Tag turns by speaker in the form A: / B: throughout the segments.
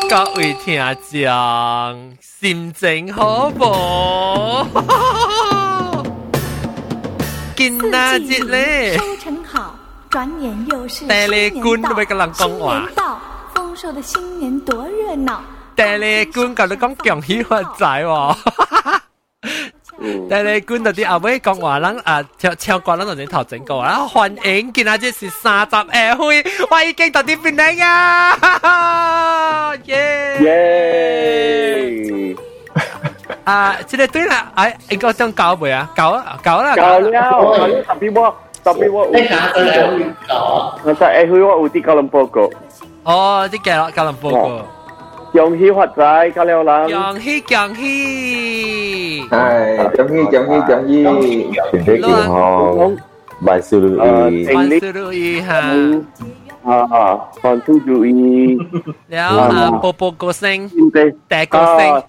A: 各位聽眾，心情好無？今仔日咧，
B: 收成好，轉眼又是
A: 第二官都俾個人講話。
B: 到，豐收的新年多熱鬧。
A: 第二官教你講恭喜發財喎。第二官到啲後尾講話，咱唱歌咱就已經頭整過啦。歡迎今仔日是30歲，我已經到啲邊嚟啊！耶！這個對啦，應該將搞未啊？搞啦！
C: 搞了，tapi buat saya我有啲交流報告。
A: 哦，啲交流報告。
C: 恭喜發財，交流人。
A: 恭喜！
D: 係，恭喜！身體健康，萬事如意。
A: 萬事如意嚇。
C: 萬事如意。
A: 了波波歌聲，大歌聲。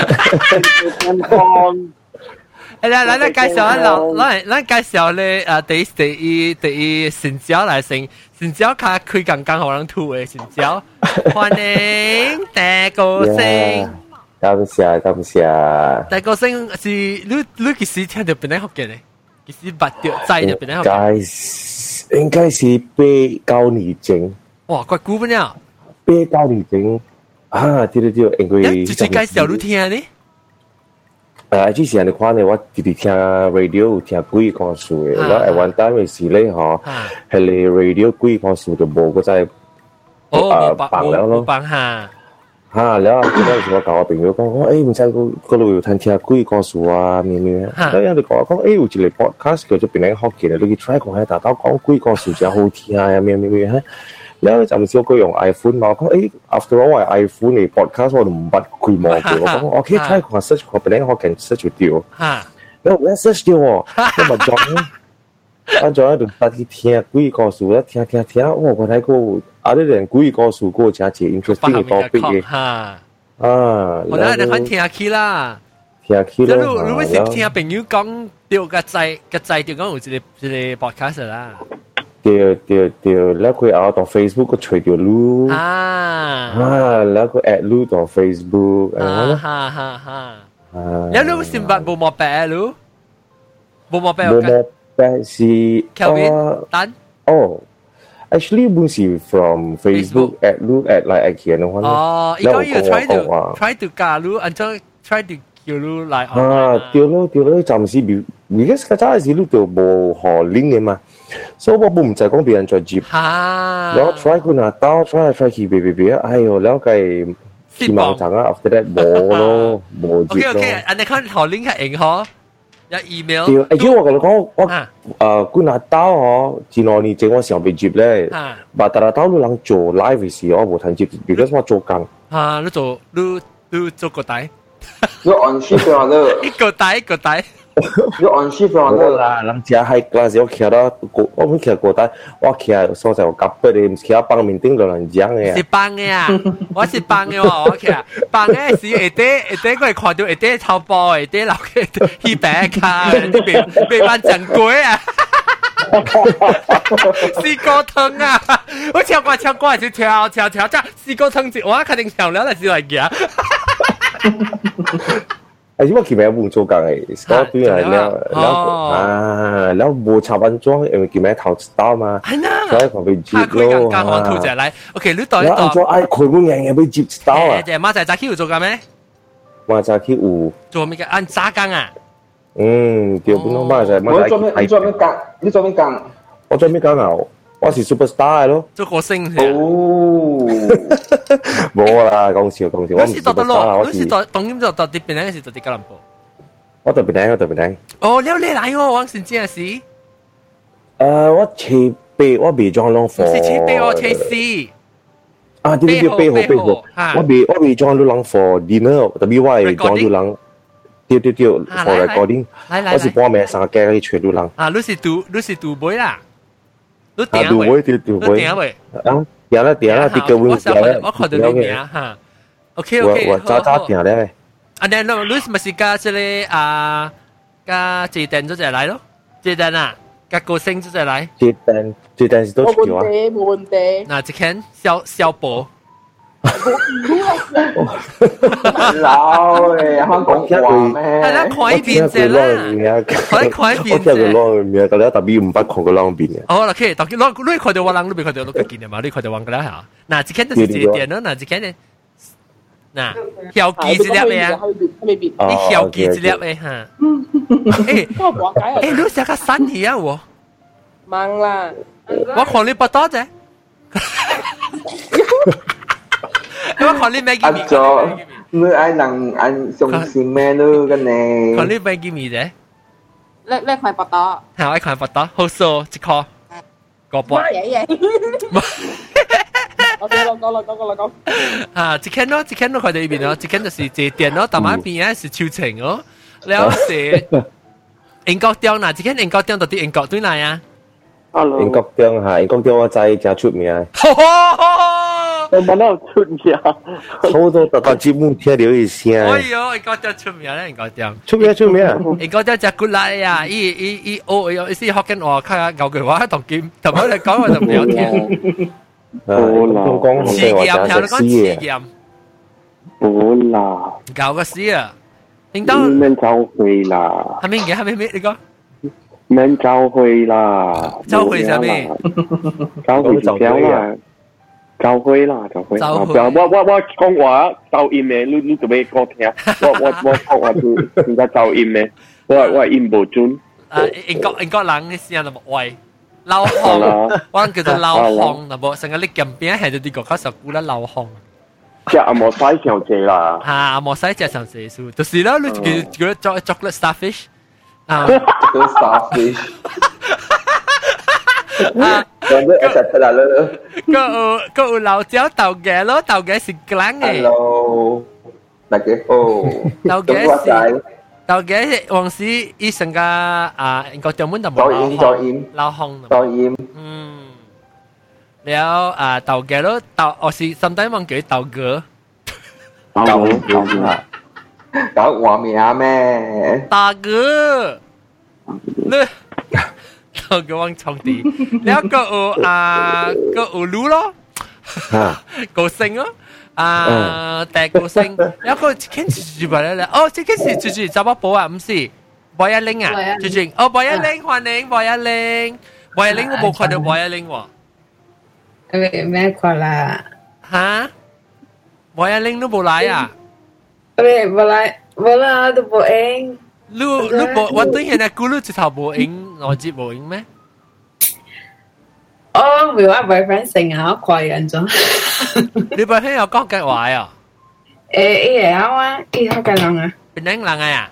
A: 咱介紹咱介紹咧第一新椒來先，新椒較開剛互人吐誒新椒，歡迎大歌聲。
D: 感謝。
A: 大歌聲是你幾時聽到邊個福建咧？幾時捌到知到邊個福建？
D: 應該是8-9年前。
A: 哇，怪久不了。
D: 8-9年前啊，對，因為
A: 直接介紹你聽咧。
D: 之前你看咧，我直直聽 radio 聽幾個講數嘅，然後 one time 嘅時咧嗬，係你 radio 幾個講數就冇嗰陣放了咯，
A: 放下
D: 嚇，然後嗰陣時我教我朋友講，唔知嗰度有聽幾個講數啊，咩，然後人哋講有一個 podcast 叫做邊個學嘅，你去 try 講下，大家講幾個講數真好聽啊，咩嚇。然後就唔少佢用 iPhone 嘛，我講after all 我係 iPhone 嚟 podcast 我都唔捌佢望嘅，我講我可以 try 下 search 個邊個學嘅 search 掉，然後我 search 掉喎，咁咪裝，裝喺度搭啲聽幾個數啦，聽，我睇過啊啲人幾個數嗰個真係 interesting 嘅 topic 嘅，
A: 我哋嚟看聽起啦，你會識聽朋友講掉個掣就講有一個 podcast 啦。
D: 對，แล้ว佢เอาต่อ Facebook ก็ช่วยเดียวรู้แล้วก็แอดรู้ต่อ Facebook
A: แล้วรู้สิบัดบ่มาแปะรู้บ่มาแปะ
D: สิ
A: ตัน
D: actually บุญสิ from Facebook แอดรู้แอดไลน์แอดเขียนนะว่า
A: แล้วก็要 try to 加รู้อันจะ try to 叫รู้ไลน์
D: 對咯暫時而家實際係รู้ตัวบ่หอลิงก์嘅嘛所以我唔就係講別人再接，然後 try 佢拿刀 try 去別，哎呦，แล้ว佢希望層啊 after that 冇接咯。
A: OK， อันนี้เขาขอลิงก์係應可，有 email。
D: 而且我同你講，我佢拿刀嗬，前兩年前我上被接咧，但係刀都能做 live 嘅時，我冇睇接，because 我做緊。
A: 你做個底。
E: 你按shift 咗啦。
A: 一個底。
E: 你按shift 咗
D: 啦，人家喺嗰時我企到，我唔企過底，我企所在我夾不你，唔企喺幫面頂度人講嘅。
A: 是幫嘅啊，我是幫嘅喎，我企啊，幫嘅是下底我係看到下底頭部下底留嘅稀白卡，啲未班正鬼啊，四個湯啊，我跳過係跳，即係四個湯節，我肯定跳了，係少嚟嘅。
D: 係因為佢咪有換做緊嘅，嗰堆係แล้ว冇插安裝，因為佢咪頭刀嘛，所以佢被接咯。
A: 加行圖就嚟 ，OK，呢度。
D: 安裝佢會硬嘅被接刀啊！
A: 馬仔早起有做緊咩？
D: 馬仔起有
A: 做咩嘅？按炸鋼啊？
D: 對，本來馬仔。
E: 你做咩講？
D: 我做咩講啊？我是 superstar 咯，
A: 做歌星
D: 冇啦，講笑，我唔係 superstar，
A: 我是當然就到啲邊嗰時就啲吉隆坡。
D: 我特別靚。
A: 哦，你嚟喎，我先知係事。
D: 我斜背，我未裝兩貨。
A: 是斜背我斜四。
D: 對，背後。我未裝兩貨 dinner，特別我係裝咗兩。對，for recording。我是半夜三更去吹咗兩。
A: 你是杜妹啦。
D: 杜妹，
A: 定位
D: 定啦，啲叫
A: 我看到你名嚇。OK，
D: 我早定咧。
A: 你咪是加即係加自彈咗就嚟咯，自彈啊，加歌星咗就嚟。自彈是多條啊？
E: 冇問題。
A: 嗱，只看小寶。
E: 老诶，香港話咩？
A: 係啦，看呢邊隻啦，看呢邊隻。
D: 我聽佢攞面，但係特別唔捌看佢攞邊嘅。
A: 哦，OK，當然攞你看到我人，你別看到攞見嘅嘛，你看到我㗎啦嚇。嗱，只看到是幾點咯？嗱，只看呢，嗱，條記一粒嘅啊，你條記一粒嘅嚇。誒，你成個新嘢啊喎！
F: 忙啦，
A: 我看你不多啫。我看你咩見面？
E: 你愛人按相信咩咯？跟你
A: 看你咩見面啫？
F: 你塊白刀，
A: 係我看不到，好數一個個半。
F: 講。
A: 啊，一間咯，看到呢邊咯，一間就是坐電咯，但係邊係是秋情哦，แล้ว是英國店嗱，一間英國店到底英國對嚟啊？
D: 英國店嚇，英國店我知真出名。
C: 我問到出名，
D: 好多特節目聽到一聲。
A: 哎呦，英國店出名咧，英國店。
D: 出名。
A: 英國店隻骨辣呀，伊是學緊我看牛句話同劍，同我哋講我就唔有聽。
D: 講
A: 試驗，聽你講試驗。
C: 冇啦，
A: 搞個事啊！應當。
C: 免召回啦。
A: 係咪？你講。
C: 免召回啦。
A: 召回啥咩？
C: 召回就啦。召回啦。我講話噪音嘅，你做咩講聽？我講話就而家噪音嘅，我音無準。
A: 英國人嘅聲就冇喂，流汗，我叫做流汗，就冇成個你撳邊係就啲國家就估得流汗。
C: 即係阿莫西上隻啦。
A: 嚇，阿莫西隻上隻數，就是啦，你叫做 chocolate starfish。
E: chocolate starfish。
A: 個有老椒豆嘅咯，豆嘅是乾嘅。
E: Hello，大家好。
A: 豆嘅是往時以前個英國條門就冇老烘。แล้ว豆嘅咯，我是sometimes忘記豆嘅。
E: 豆話名咩？
A: 大哥，你。個往床地，แล้วก็ก็รู้咯，個性咯，แต่個性，แล้วก็傾住埋咧，哦，即係是最找把寶啊，唔是，博一玲啊，最近，哦，博一玲，歡迎博一玲，博一玲我冇看到博一玲喎，
G: 咩看啦？
A: 嚇，博一玲都冇來啊？
G: 冇啦，都冇應。
A: 你冇，我對現在咕嚕直頭冇影，我接冇影咩？
G: 哦，為我 boyfriend 成日我怪人咗。
A: 你 boyfriend 有講嘅話啊？
G: 伊會曉啊，伊好緊人啊。
A: 邊人啊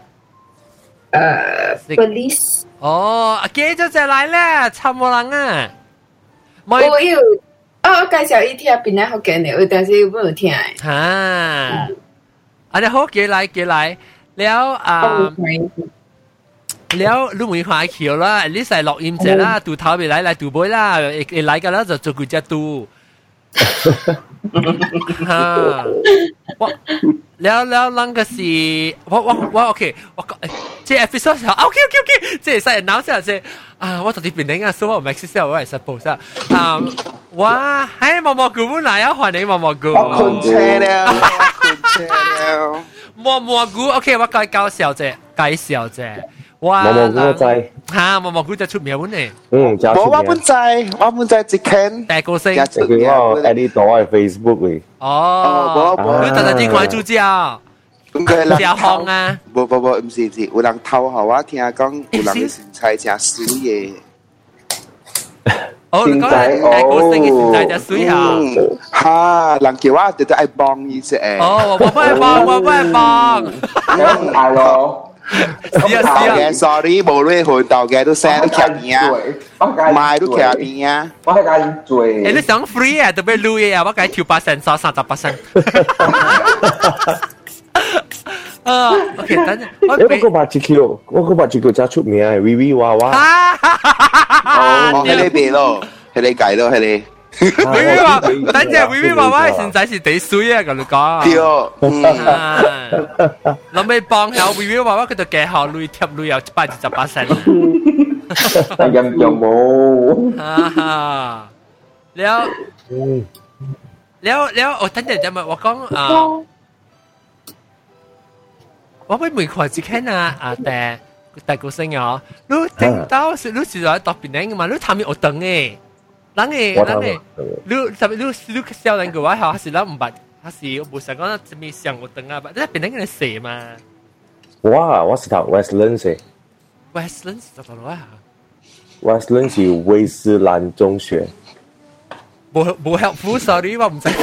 G: ？police。
A: 哦，記咗隻嚟咧，差冇人啊。
G: 我有，我介紹伊聽邊人好緊嘅，但是冇聽。
A: 嚇，你好幾嚟。แล้วลูกมือขวาเขียวละลิใส่หลอกอิมเสร็จละตูเท้าไปไล่ตูบอยละไล่กันแล้วจะกุญแจตูฮ่าแล้วลังก็สิว่าโอเคว่าเจ้าเอพิโซดโอเคเจ้าใส่หนาวเสียเจ้าว่าตอนที่เป็นยังไงสู้ว่าแม็กซิเซลว่าไอ้ซัพพอร์ตอ่ะว่าให้มอมอกูมุ่งไหนอ่ะ欢迎มอมอกู
E: คุณเชแล้ว
A: 蘑菇 ，OK， 我介紹啫。哇！
D: 蘑菇我知。
A: 嚇，蘑菇就出名本嚟。
D: 真出名。
E: 我本知一間。
A: 大個星。
D: 佢我 edit 到喺 Facebook 嘅。
A: 哦。你特特啲看主角。
E: 咁佢人
A: 偷啊？
E: 唔是，有人偷後我聽講，有人嘅身材真水嘅。
A: 哦，你講大個星嘅身材就水啊！
E: 嚇，人叫我就愛幫伊隻。
A: 哦，我幫。
E: 唔係咯。
A: 是啊
E: ，sorry， 無論去到嘅都聲都徛邊啊，賣都徛邊啊。我係介做。
A: 你想 free 啊？特別錄嘢啊！我介調8%收30%。OK， 等陣。
D: 我個八隻腳真出名係 VV 娃娃。
E: 哦，喺呢邊咯，喺你計咯，喺你。
A: VV 話，等陣 VV 娃娃現在是第水啊！咁你講。
E: 對哦。
A: 諗起幫有 VV 娃娃佢就計好累貼累有8%。
E: 但又冇。
A: แล้วแล้ว我等陣就咪我講我俾每塊只看啊大個聲哦，你聽到是你是在特別靚嘅嘛？你探面學燈嘅，人嘅，你特別你少人嘅話，還是咱唔捌，還是冇想講怎麼上學燈啊？你特別靚嘅寫嘛？
D: 我是讀 Westland 嘅
A: ，Westland 是做到啊
D: ？Westland 是威斯蘭中學。
A: 冇 helpful sorry 我唔知。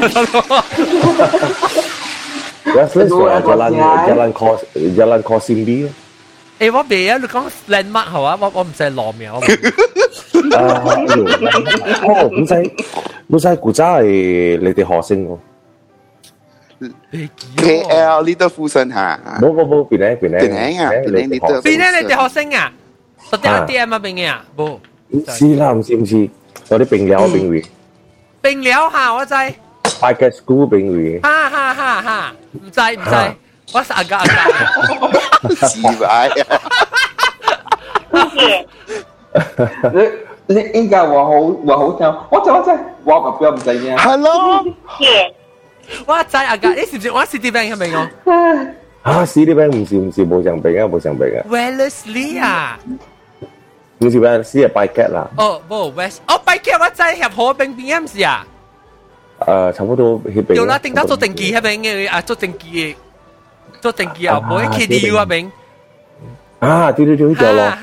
D: Westland 係Jalan Kosimbi。
A: 誒，我未啊！你講 landmark 係嘛？我唔使攞名。
D: 唔使古仔係你哋學生喎。
E: KL 呢度附近嚇。
D: 冇，邊啊？
E: 邊你哋
A: 學生啊？到底係 DM 啊？邊嘅啊？冇。
D: 唔是啦，唔是，有啲並寮並位。
A: 並寮嚇，我知。
D: Private school 並位。
A: 哈，唔知。我是阿哥，
E: 奇怪
H: 你應該話好聽，我知，我目標唔知咩。
E: Hello，
A: 我知阿哥，你是唔是我 Citibank 係咪我？
D: Citibank 唔是冇上病啊。
A: Wellesley 啊，
D: 唔是 Wellesley 係 Bycat 啦。
A: 冇 Bycat 我知合河邊唔是啊？
D: 差不多嗰邊。
A: 有啦，定到做定期嗰邊嘅做定期。做定期啊，冇 KDU 啊，明
D: 對，呢條咯。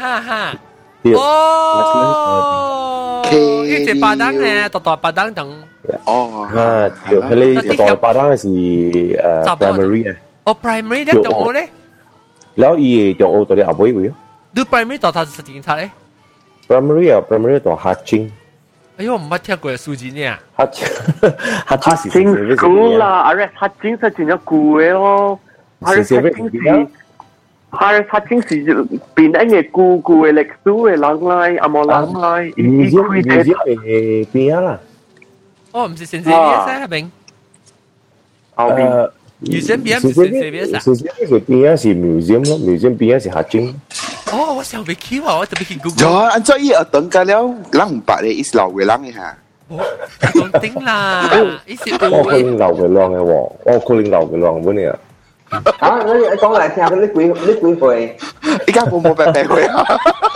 A: 呢隻巴當咧，大巴當等。
D: 對，佢大巴當係primary 啊。
A: primary 咧仲好咧。
D: แล้วอีจงโอตัวเดียวเอาไว้ไว้
A: ดู primary ต่อทัศน์差咧。
D: primary ตัวฮัตชิง
A: 哎呦，我唔捌聽過數字呢。
C: ฮัตชิงschool啦，阿叻ฮัตชิง係真係貴咯。Harus Hatching 是邊一嘢故嘅歷史嘅人嚟，阿冇人嚟，
D: museum邊啦？
A: 哦，唔是神社邊係咪？
C: 後邊
A: museum邊係神社邊啊？
D: 神社邊係 museum 咯 ，museum 邊係 Hatching。
A: 哦，我想未去喎，我特別去 Google。
E: 有啊，按照伊等緊了，人唔白咧，伊是老嘅人嘅嚇。
A: 講頂啦，伊是
D: 我可能老嘅人嘅喎，我可能老嘅人本嚟啊。
H: 你講嚟聽下，你幾歲？
E: 依家冇白白會啊！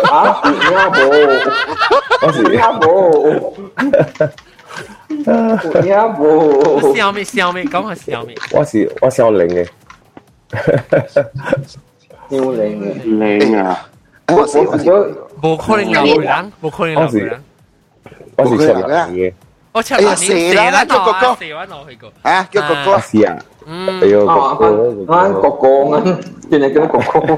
A: 冇。笑咩？講下笑咩？
D: 我笑零嘅。
H: 笑零
C: 啊！
A: 冇可能老嘅人。
D: 我是笑零嘅。
A: 我唱下你啦，叫哥哥，四灣我去過。
E: 啊，叫哥哥。
D: 是啊。哎呦，
H: 哥哥，原來叫哥哥。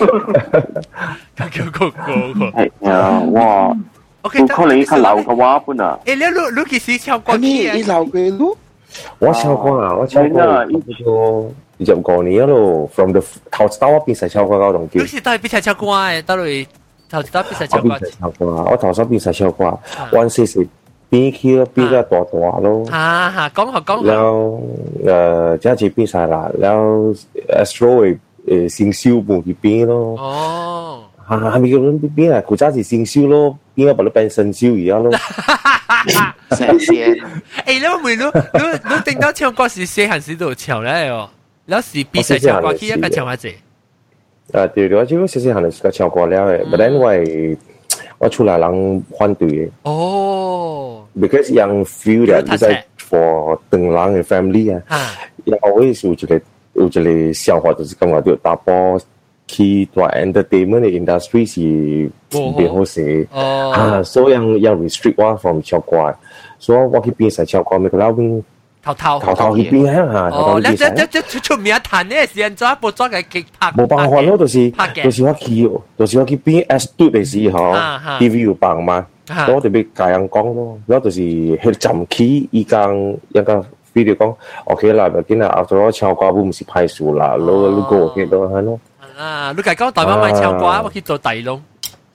A: 叫哥哥。
C: 係啊，哇！可能佢老嘅話本啊。
A: 誒，你幾時唱過？
E: 你老嘅咯？
D: 我唱過啊，20年咯 ，from the 頭到我邊使唱過嗰種叫。
A: 你是到邊使唱過誒？到嚟頭到邊使唱過？
D: 我頭先邊使唱過，140。邊區邊個大咯，
A: 講
D: แล้ว即係邊晒啦，แล้ว Astro 先銷半去邊咯，係咪咁邊啊？古仔是先銷咯，邊個把你變新銷而家咯？
E: 神仙，
A: 你定到唱歌是細漢時都有唱咧哦，แล้ว是比賽唱歌，佢一個唱下啫。
D: 對，我只不過細漢時唱過了嘅，但係因為我出來人反對嘅。
A: 哦。
D: Because young feel that it's like for 等人嘅 family 啊，然後我有一個想法就是感覺到打波去做 entertainment 嘅 industry 是唔好勢所以要 restrict 我 from 唱歌，所以我去邊使唱歌咪佢撈邊頭去邊啊頭去邊使。
A: 出名彈呢時間做一部裝嘅劇拍。
D: 冇辦法咯，就是我去邊 astute 嘅時候 ，TV 要放嘛。我特別教人講咯，然後就是去站起依間一個 video 講 ，OK 啦，唔緊啊，after all 唱歌唔是派數啦，你個 OK 咯，係咯。
A: 你講大媽咪唱歌，我去做大龍。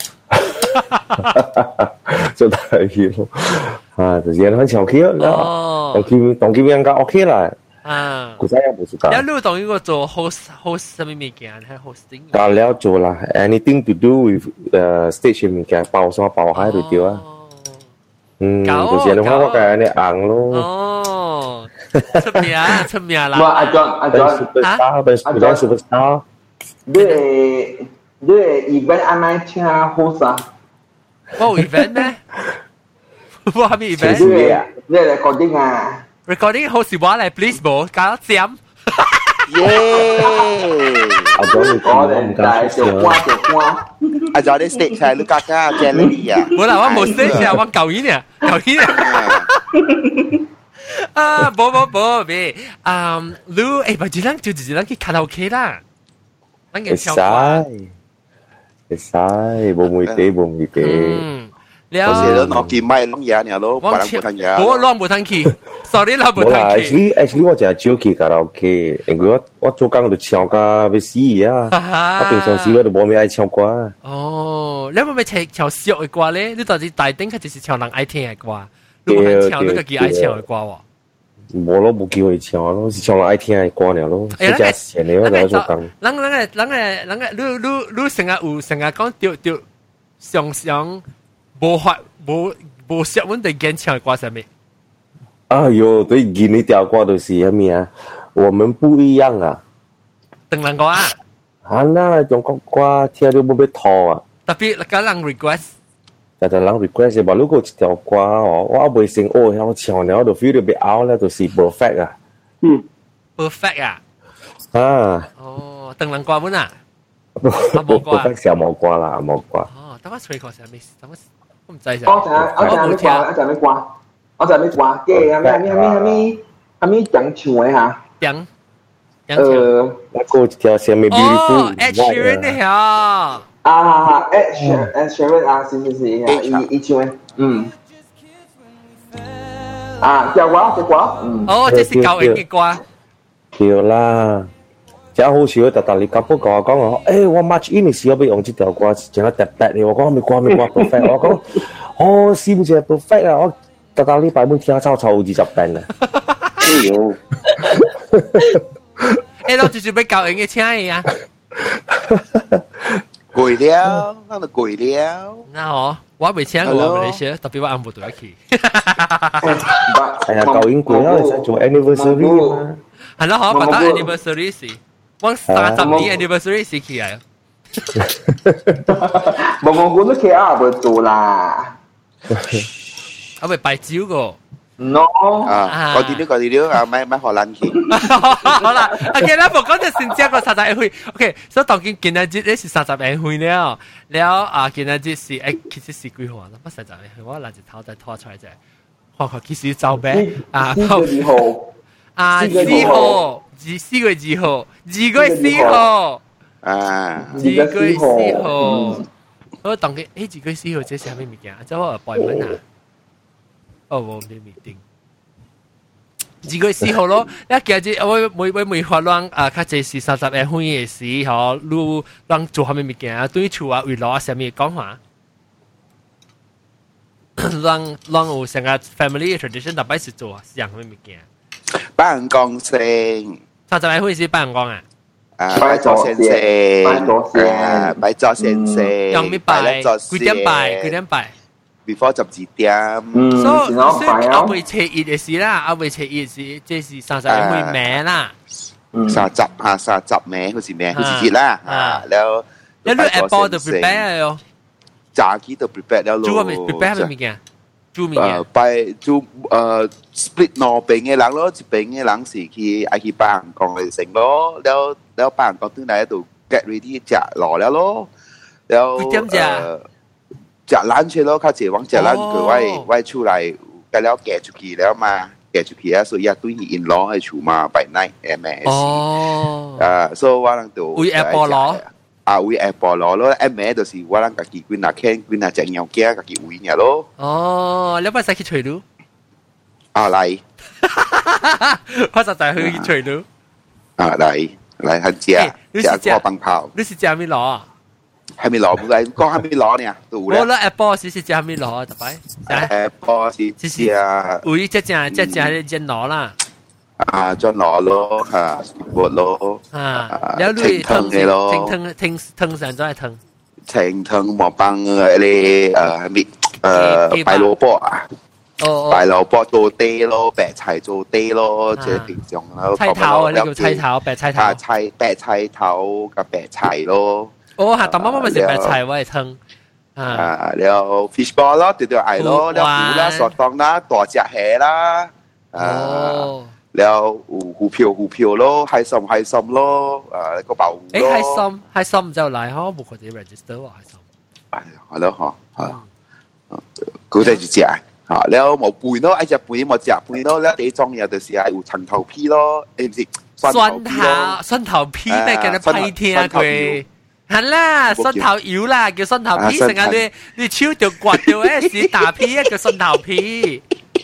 D: 做大龍，就是人唱 K 咯，當佢人家 OK 啦。古仔有冇時間？
A: 你當呢個做 host 什麼物件？係 hosting。
D: 教了做啦 ，anything to do with stage 物件，包山包海就對啊。 就是你看我嘅你硬咯。
A: 哦，出名啦。
H: 阿 John，superstar。你 event 安尼請 host 啊？
A: 我 event 咩？我係咪 event？
H: 你 recording 啊
A: ？recording 好是我嚟 please 冇搞掂。
E: 耶！
D: 阿 John
H: 我哋大就關。
E: 阿 John 啲 stage 係你家家 Jelly 啊？
A: 冇啦，我冇 stage 啊，我舊年啊。啊，冇咩，你誒，咪只能就只能去卡拉 OK 啦，能嘅唱歌。
D: 會使，冇問題。
E: 有時都攞件咪攞嘢呢，攞白人冇聽嘢。
A: 我攞冇聽去 ，sorry 攞冇聽
D: 去。actually 我淨係少去卡拉 OK，因為我做工就唱歌要死啊！我平常時我都冇咩愛唱歌。
A: 哦，你有冇唱少嘅歌咧？你到底大頂佢就是唱人愛聽嘅歌，你冇唱你個幾愛唱嘅歌喎？
D: 冇咯，冇機會唱咯，是唱人愛聽嘅歌嚟咯。即係前年我就做工。
A: 你成日講掉上。冇識揾對演唱嘅歌係咩？
D: 哎呦，對演呢條歌就是什麼啊？我們不一樣啊！
A: 鄧能歌啊？
D: 係啦，中國歌聽到冇俾拖啊！
A: 特別嗰人 request，
D: 就人 request 話，如果一條歌哦，我未成哦，我唱了，我就 feel 到被拗咧，就是 perfect 啊
A: ！perfect 啊！
D: 啊！
A: 哦，鄧能歌本啊？
D: 冇歌 perfect 時候冇歌啦，冇歌。
A: 哦，等我吹個係咩？等我唔知就。
H: 我就咩歌？嘅係咪講唱嘅嚇？
A: 講。
D: 那個條係咪 beautiful？
A: Ed Sheeran 嘅嚇。
H: Ed Sheeran 啊，是，一唱嘅，條歌，
A: 哦，這是教人嘅歌。
D: 條啦。真好笑，特你咁不過講我，我 match in 嘅時候俾用呢條歌，整得特別嘅。我講咪歌 perfect， 我講，哦，是唔是 perfect 啊？我特你擺滿聽臭20遍啊！
A: 我就是俾教人嘅聽嘅啊！
E: 攰了，那就攰了。
A: 那哦，我未聽過馬來西亞，特別我啱冇對得起。
D: 係啊，舊年攰啦，你想做 anniversary 嘛？
A: 係咯，我覺得 anniversary 是。我30年 anniversary 時期啊，
H: 我都企啊，唔做啦，
A: 我咪擺酒個
H: ，no
E: 啊，嗰啲料啊，買荷蘭去，
A: 好啦 ，OK 啦，我講就先知個30年會 ，OK， 所以當見今日節呢是30年會了啊，今日節是其實是幾號啊？乜30年會？我拿隻頭再拖出來啫，看其實就咩啊
H: ？2號
A: 啊，4號。4月2號，2月4號，
E: 啊
A: ，2月4號，我當佢2月4號這是咩物件？即係我擺文啊，哦，我咩面定？2月4號咯，一其實我每發讓啊，佢這是30年會嘅事，嗬，你讓做下咩物件啊？對厝啊，為攞什麼講話？讓有成個 family tradition，特別是做是樣咩物件？
E: 辦公聲。
A: 30年會是辦公啊？
E: 拜咗先生，拜咗先生，
A: 用咩拜？幾點拜
E: ？Before 12點。
A: 所以阿未初一嘅事啦，阿未初一是即是30年會名啦。
E: 30名好似咩？好似節啦。แล้ว
A: 你 Apple 就 prepare 咯。
E: 炸雞就 prepare แล้ว咯。
A: 做咩 prepare 係咩嘅？
E: 拜做split 兩邊嘅人咯，一邊嘅人是去愛去拜人講嚟成咯，แล้ว拜人講對嚟喺度 get ready 食落了咯，แล้ว
A: 點
E: 食 lunch 咯，較濟往食 lunch 佢我出嚟，咁แล้วแก出去แล้ว嘛，แก出去啊，所以啊對佢 in law 喺厝嘛 by night MS， 所以我人就
A: 會 Apple 咯。
E: 啊，會 Apple 咯，M 就是我人家己幾哪傾幾哪隻樣嘅，家己會嘅咯。
A: 哦，你不使去除到？
E: 啊嚟，
A: 我實在去除到。
E: 啊嚟食過棒炮。
A: 你是食咩攞啊？
E: 係咪攞？唔係講係咪攞呢？
A: 我攞 Apple 是食咩攞啊？特別。
E: Apple 是食。
A: 會只攞啦。
E: 啊，將攞咯，嚇，活咯，
A: แล้วลุยทิ้งสันจะให้ทิ้ง
E: ทิ้ง毛棒你มี白萝卜啊。白萝卜做地咯，白菜做地咯，即係平常咯。
A: 菜頭啊，你叫菜頭，白菜頭。
E: 白菜頭กับ白菜咯。
A: 哦，嚇，但媽媽咪食白菜我係湯。
E: แล้ว fish ball 咯，條條嗌咯，แล้วหู啦สอดตอง啦ตัว隻蟹啦。แล้วหู票咯，係心咯，個爆หู咯。
A: 係心就嚟呵，冇佢哋 register 喎，係心。
E: 係咯，嚇，佢哋就隻。แล้ว冇背咯，隻背冇隻背咯，แล้ว第一種嘢就是係有長頭皮咯，唔是
A: 蒜頭皮咩叫你批聽佢？係啦，蒜頭油啦，叫蒜頭皮，成日你超條刮掉屎大皮叫蒜頭皮。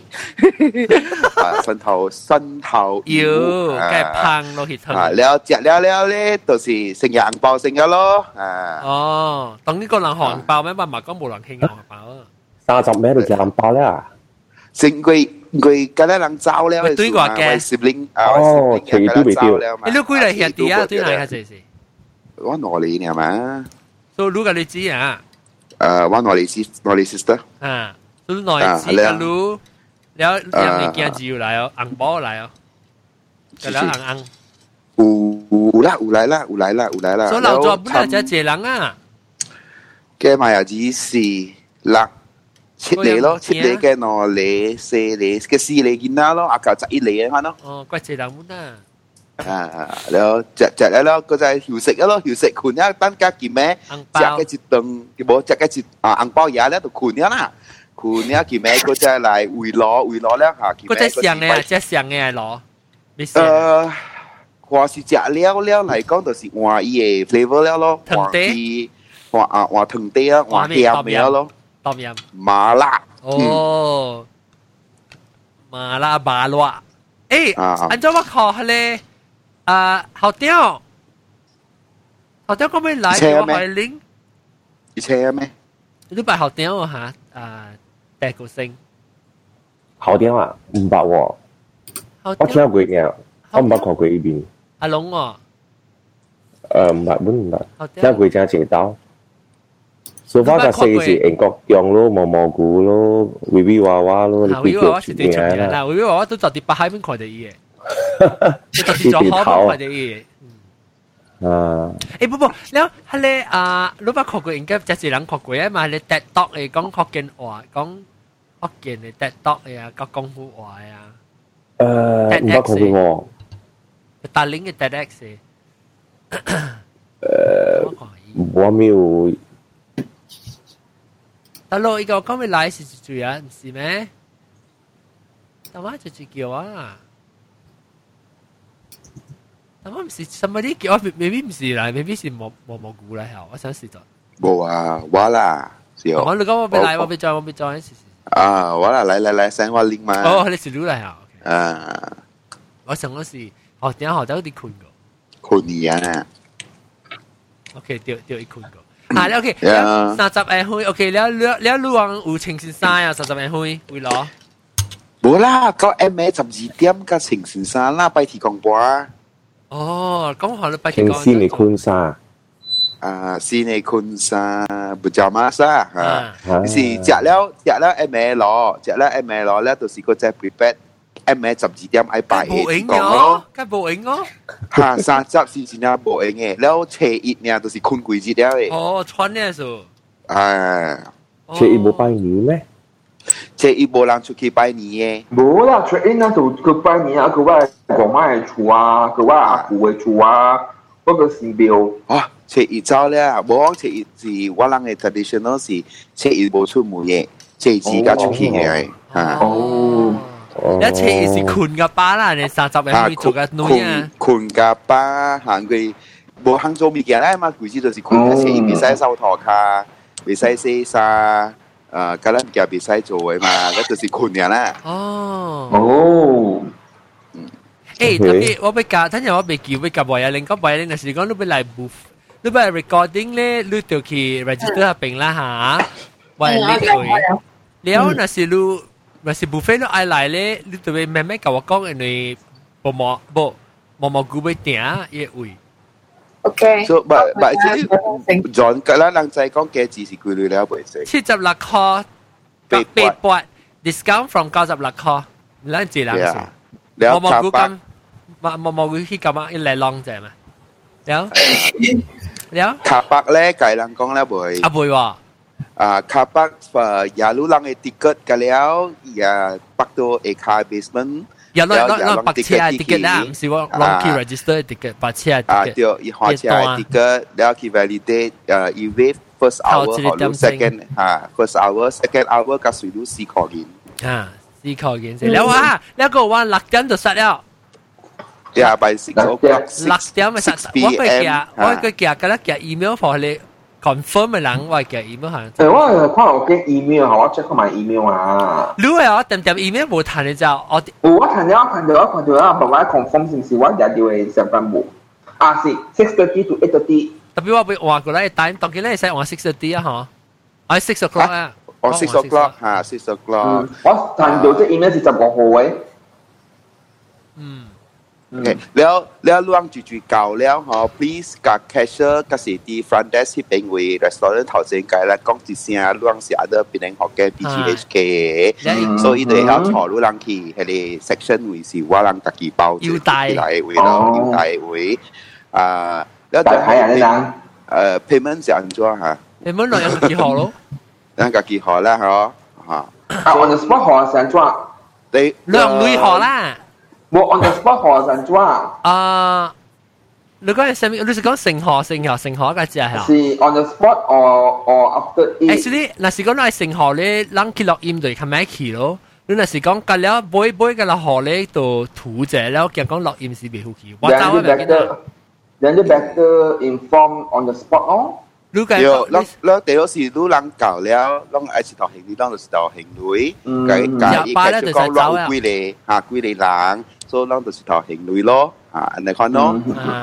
E: 蒜頭
A: 油，梗係胖咯，血糖。
E: แล้ว隻แล้ว咧，就是成日硬爆成嘅咯。
A: 哦，當呢個人學硬爆咩？咪講冇人傾硬爆啊！
D: 30咩都食硬包啦，
E: 成佢嗰啲人走咧，
A: 對話嘅
E: ，sibling，
D: 佢都未掉。
A: 你都歸嚟兄弟啊？對嚟係這是？
E: 我攞你呢嘛？
A: 所以如果你知啊？
E: 我攞你 sister。
A: 啊，所以來知啊，如了你見住嚟哦，硬包嚟哦，個了硬。
E: 有啦。
A: 所以留咗本來就係人啊。
E: 嘅咪又只是啦。切你咯，切你嘅攞你四你嘅四你見啦咯，阿舊就一你嘅咯。
A: 哦，怪謝人們啊！
E: แล้วจะแล้วก็จะหิวเสกแล้วหิวเสกคุณเนี่ยตั้งกากี่แม่จากแกจิตตึงกี่บอกจากแกจิตอังเปายาแล้วตัวคุณเนี่ยนะคุณเนี่ยกี่แม่ก็จะ嚟回攞แล้วค่ะกี่แม่
A: ก็จะเสียง嘅，即係เสียง嘅攞。
E: 話是食了嚟講就是換伊嘅 flavor 了咯，換啲換藤地啊，換鹹嘅咯。
A: ต้มยำ
E: 麻辣
A: 哦麻辣麻辣อันเจ้าว่าขอเลย好雕ก็ไม่ไลฟ์ว่าหอยลิง
E: อีแช่ไหม
A: 你擺好雕啊嚇第個星
D: 好雕啊唔捌喎我聽過嘅我唔捌看過呢邊
A: 阿龍喎
D: 唔捌本唔捌聽過真正刀所發嘅四是英國樣咯，蘑菇咯，維維娃娃咯，
A: 你維維娃娃是最出名啦，維維娃娃都就啲北海邊看到伊嘅，你就係做好多看到伊嘅。不，แล้ว係咧รู้ป่ะ看過應該就係人看過啊嘛，你 TikTok 嚟講福建話，講福建嘅 TikTok 啊，講功夫話啊。
D: 唔捌看過喎。
A: 大嶺嘅 TikTok
D: 我沒有。
A: 大佬，依個講咪來是最啊，唔是咩？但我就叫啊，但我唔是，什麼啲叫我未必唔是啦，未必是蘑菇啦，我想試咗。
E: 冇啊，我啦，
A: 我你講我俾來，我俾再試試。
E: 我啦，來，send 我 link 嘛。
A: 哦，你是錄嚟啊？我想我是點學到啲困個。
E: 困你啊
A: ？OK， 掉一困個。แล้วโอเคแล้ว30เอ็ดโอเคแล้วลวง有情線衫啊30เอ็ด會攞
E: 冇啦ก็12點個情線衫啦拜鐵講波
A: 哦講好了拜
D: 鐵講先你坤衫
E: 先你坤衫不叫嘛衫是食了12攞咧就是個在 prepare12點喺拜
A: 講咯梗係冇影咯
E: 30先至啊冇影嘅แล้วเชอีเนี่ย就是坤鬼節แล้ว
A: 哦穿呢數
D: เชอี冇拜年咩
E: เชอี冇人出去拜年嘅
H: 冇啦เชอี那就佢拜年啊佢話國媽嘅厝啊佢話阿姑嘅厝啊嗰個寺廟
E: เชอีเจ้า咧冇講เชอี是我人嘅 traditional 是เชอี冇出門嘅เชอี自己出去嘅
A: 一切是困嘅巴啦，你30日去做嘅女啊。
E: 困嘅巴，行佢冇行做物件啦嘛，佢知就是困嘅事，唔使收托卡，唔使洗衫，嗰啲物件唔使做嘅嘛，嗰就是困嘅啦。
H: 哦。
A: 特別我俾教，聽日我俾叫俾教話啊，另個話咧，就是講你俾嚟補，你俾 recording 咧，你就去 register 入邊啦嚇，話你佢，แล้ว那是你。mà是buffet nó ai lại咧，你特別慢慢跟我講，因為冇菇俾訂嘢會。
G: OK。
E: 所以即係John 嗰啦，人仔講嘅字是幾類了，唔識。
A: 76塊 88 discount from 96塊，兩字兩數。
E: แล้วคาปัก
A: 冇佢去咁啊，一嚟浪啫嘛。แล้ว
E: คาปักแรกไก่ลังกองแล้วบ่อย
A: บ่อยว่ะ
E: คาปักอย่ารู้ลังไอ้ติ๊กเกอร์กันแล้วอย่าปักตัวเอคาเบสเมนต์
A: อย่าลองปักเชียร์ติ๊กเกอร์นะ唔是ว่าลองคีย์ register ติ๊กเกอร์ปักเชียร์ติ๊กเกอร์
E: เดี๋ยวอีหัวเชียร์ติ๊กเกอร์แล้วคีย์ validateอีเวฟ first hour หรือ second first hour second hour ก็สุดรู้4 ข้อกิน
A: 4 ข้อกินเสร็จแล้วแล้วก็วัน6 點就實了
E: Yeah, by 6 o'clock,
A: 6 點咪實。我佢寄嗰啲寄 email 俾你 confirm 嘅人，我寄 email 係。
H: 我看我嘅 email 我 check 埋 email 啊。
A: 你係我點 email 冇睇你就我
H: 睇到啊，爸爸 confirm 先是我日要係上班冇。是6:30 to 8:30。
A: 特別我俾話過嚟time，當然咧係我6:30啊，嗬。我6 o'clock 啊。
E: 6 o'clock 嚇，6 o'clock。
H: 我睇到即 email 是15號嘅。
E: แล้วล่วงจู่ๆเก่าแล้วฮะ please กับ cashier กับสิที่ front desk ที่เป็นวี restaurant 頭先計啦，講一聲ล่วง是other 邊人學嘅 BGHK， 所以你要坐路人去係你 section 位是我人自己包住起來位咯，要大位แล้ว就係payment 是安怎嚇
A: ？payment 內有幾號咯？
E: 有幾號啦嗬嚇
H: ？on the spot 號是安怎？
E: 你
A: 兩類號啦。
H: 冇 on the spot 河神抓
A: 你講係咩？你是講成河嗰隻係？
H: 是 on the spot or after it？
A: Actually，嗱是講係成河咧，人去錄音就係買去咯。你嗱是講隔了杯嘅啦河咧度土者，然後講錄音是未好去。我走啊未見到。
H: Then you better inform on the spot 咯。
A: 如果
E: แล้วเดี๋ยวสิรู้ลังเก่าแล้วลองไอ้สิต่อเฮงนี่ลองสิต่อเฮงลุยไก่อีกแค่จะ講ลองกุยเลยกุยเลยหลัง所以咱就是頭行雷咯，安尼看咯。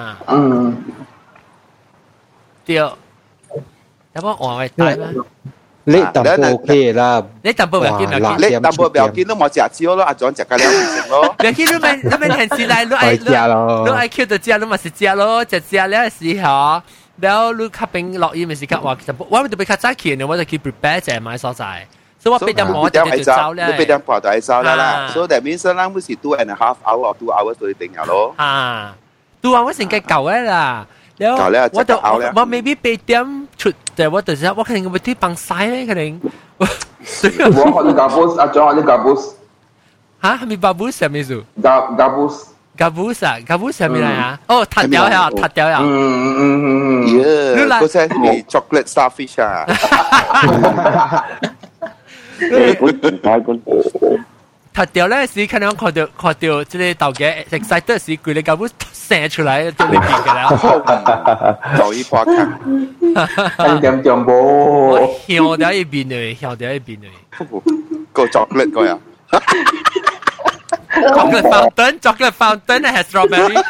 A: 對，有冇換位帶咩？
I: 你淡薄 OK 啦，
A: 你淡薄唔要緊，
E: 你淡薄唔要緊，都冇食少咯，阿莊食個兩成咯。
A: 唔要緊，你咪聽起來，你愛 Q 就食，你咪是食咯，食了嘅時候，แล้ว你較邊落雨咪是較話，其實我咪特別較早起，我就去 prepare 隻買所在。所以我8點我就走咧，
E: 你8點半就走啦。所以that means 咱唔是2.5 hour or 2 hours 就定咗咯。
A: 2 hours 先計夠嘅啦。แล้ว我就我未必8點出，แต่ว่าแต่係我可能會去幫曬咧，可能。
H: 我學你 gabus， 阿張學你 gabus。
A: 嚇，係咪 gabus 係咩數
H: ？gabus。gabus
A: 啊 ，gabus 係咩嚟啊？哦，塔掉呀，塔掉呀。
E: 嗰隻係 chocolate starfish 啊。
A: 塔掉咧時，可能看到即係豆嘅 excited 時，佢哋根本射出嚟對你邊嘅啦。
E: 就依波卡，
H: 點點波，
A: 向掉一邊嚟，向掉一邊嚟。
E: 個 chocolate 個呀。
A: chocolate fountain 係 strawberry。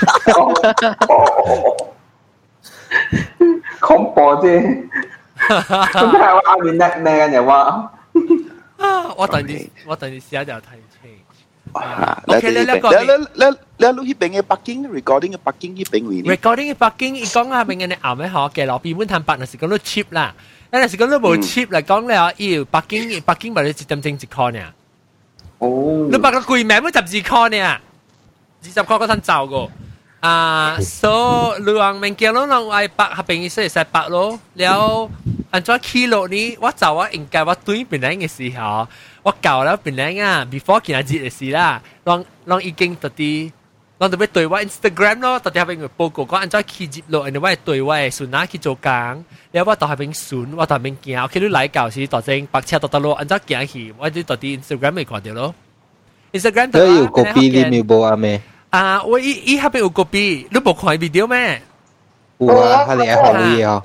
H: 恐怖啫！咁係我阿面叻嘅人話。
A: 我等你寫就睇清。
E: OK，แล้วลูกที่เป็นไงปักกิ่ง recording 嘅ปักกิ่งที่เป็นวีนี่
A: recording 嘅ปักกิ่งอี講啊，เป็นไงเนี่ย啱咩好嘅咯，變本坦白，那是講到 cheap 啦，那是講到冇 cheap 嚟講咧，要ปักกิ่ง咪你1點1塊呢？哦，你ปัก個貴名都12塊呢，20塊嗰陣走個。所以路行面見到人愛ปัก下邊意思係ปัก咯，แล้วอันจ้าขี่รถนี้ว่าจะว่า應該ว่า對เป็นอะไร嘅時候ว่าเก่าแล้วเป็นอะไรอ่ะ before กินอาจิ嘅事啦ลองอีก經ตอนที่ลองตัวไป對ว่า Instagram 咯ตอนที่เขาเป็น報告ก็อันจ้าขี่接落อันนี้ว่า對ว่าส่วนน้าขี่做工แล้วว่าต่อให้เป็นส่วนว่าต่อเป็นกินโอเครู้หลายเก่าสิต่อ正白車ต่อ路อันจ้ากินขี่ว่าที่ต่อที่ Instagram ไม่ก่อนเดียว咯 Instagram
I: 都有個 B 你冇報啊咩？
A: 我依下邊有個 B 你冇看 video 咩？
I: 有啊，佢哋係學你哦。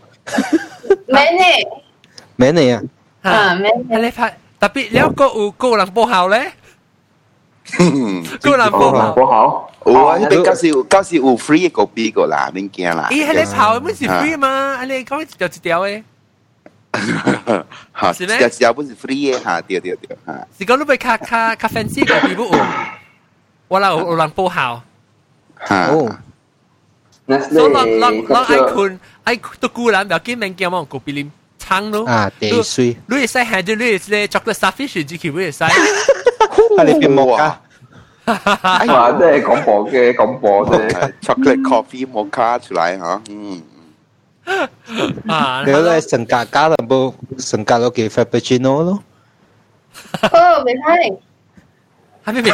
I: 咩嚟啊？
G: 咩？
A: 你拍特別了個人報效咧，個人報效。
E: 我呢邊假使有 free 個 B 個啦，免驚啦。
A: 咦，係你跑乜是 free 嘛？你講就一條誒。
E: 嚇，有本是 free 嘅嚇，對嚇。
A: 是講你被卡 fancy 個 B 不？我啦有人報效。
E: 哦。
A: 所以讓愛困都固然唔要緊，免驚嘛，個 B 啉。 撐咯。
I: 啊，地水。
A: 你會使係啲你係 chocolate starfish 自己會使。
I: 啊，你變摩卡。
H: 哇！即係廣播啫
E: ，chocolate coffee mocha 出嚟嚇，
I: 你咧成格加到冇成格到幾 frappuccino 咯？
G: 哦，未使，
A: 係咪未使？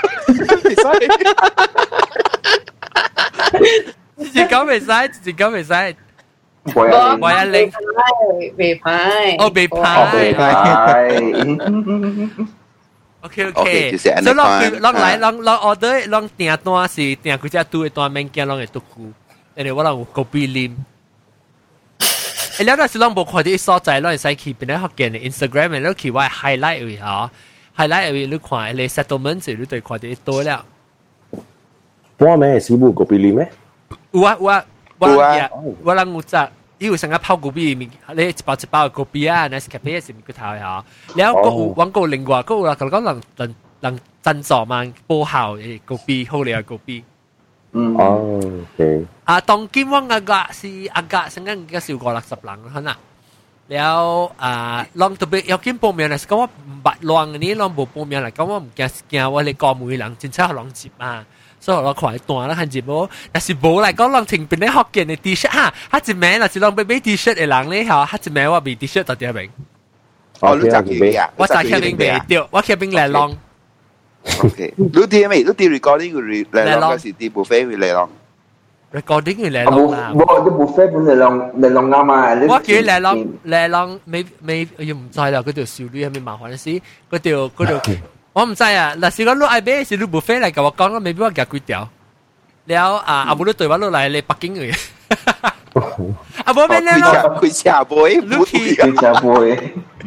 A: 自己講未使，自己講未使。我一零，
G: 未派，
A: 哦，未派。OK，所以啷來啷 order 啷訂單是訂佢只ตู้單免驚啷會獨沽，因為我啷有高比例。誒，了是啷無看啲所在，啷會使去邊咧學見嘅 Instagram，誒，啷去我 highlight 位嚇 ，highlight 位你看你 settlement 時你對看啲多了。
D: 我咩是冇高比例咩？
A: 有啊，我啷有隻。因為成日泡高比，你一包一包嘅高比啊，那是咖啡是咪個頭呀？然後個往個另外個啦，講能贊助嘛，報效嘅高比好嚟嘅高比。
D: OK。
A: 啊，當今我阿個是阿個成日嘅少過60人可能。แล้วลองตัวเบยอยากกินปูเมียนะก็ว่าบัดลองอันนี้ลองปูปูเมียนะก็ว่าแกว่าเลยกอมือหลังจินเช้าลองจิบมา所以我ขอตัวแล้วคันจิบบ่但是冇嚟ก็ลองถึงเป็นได้ฮอกเกนใน T-shirt ฮะถ้าจิแม่น่ะสิลองไปเบ T-shirt หลังเลยเหรอถ้าจิแม่ว่ามี T-shirt ตัวเดียวเอง
E: รู้จักกี่อ่ะ
A: ว่าจะแค่เป็นเดียวว่าแค่เป็นแหลลอง
E: โอเครู้ดีไหมรู้ดี recording อยู่แหลลองก็สิดีบุฟเฟ่ต์อยู่แหลลอง
A: recording อยู่แหลลอง啦
H: 冇啲 buffet 本嚟ลอง啱啊
A: 我叫แหลลองไม่ยัง唔知啦嗰條少女係咪麻煩事嗰條我唔知啊嗱是講攞愛買是攞 buffet 嚟กับ我講咯未必我夾幾條แล้วอาบุรุษตัวว่า攞嚟嚟北京嘅อาบุเป็นแล้ว
E: คุยชาบอย
A: ลูกขี้
H: คุยชาบอย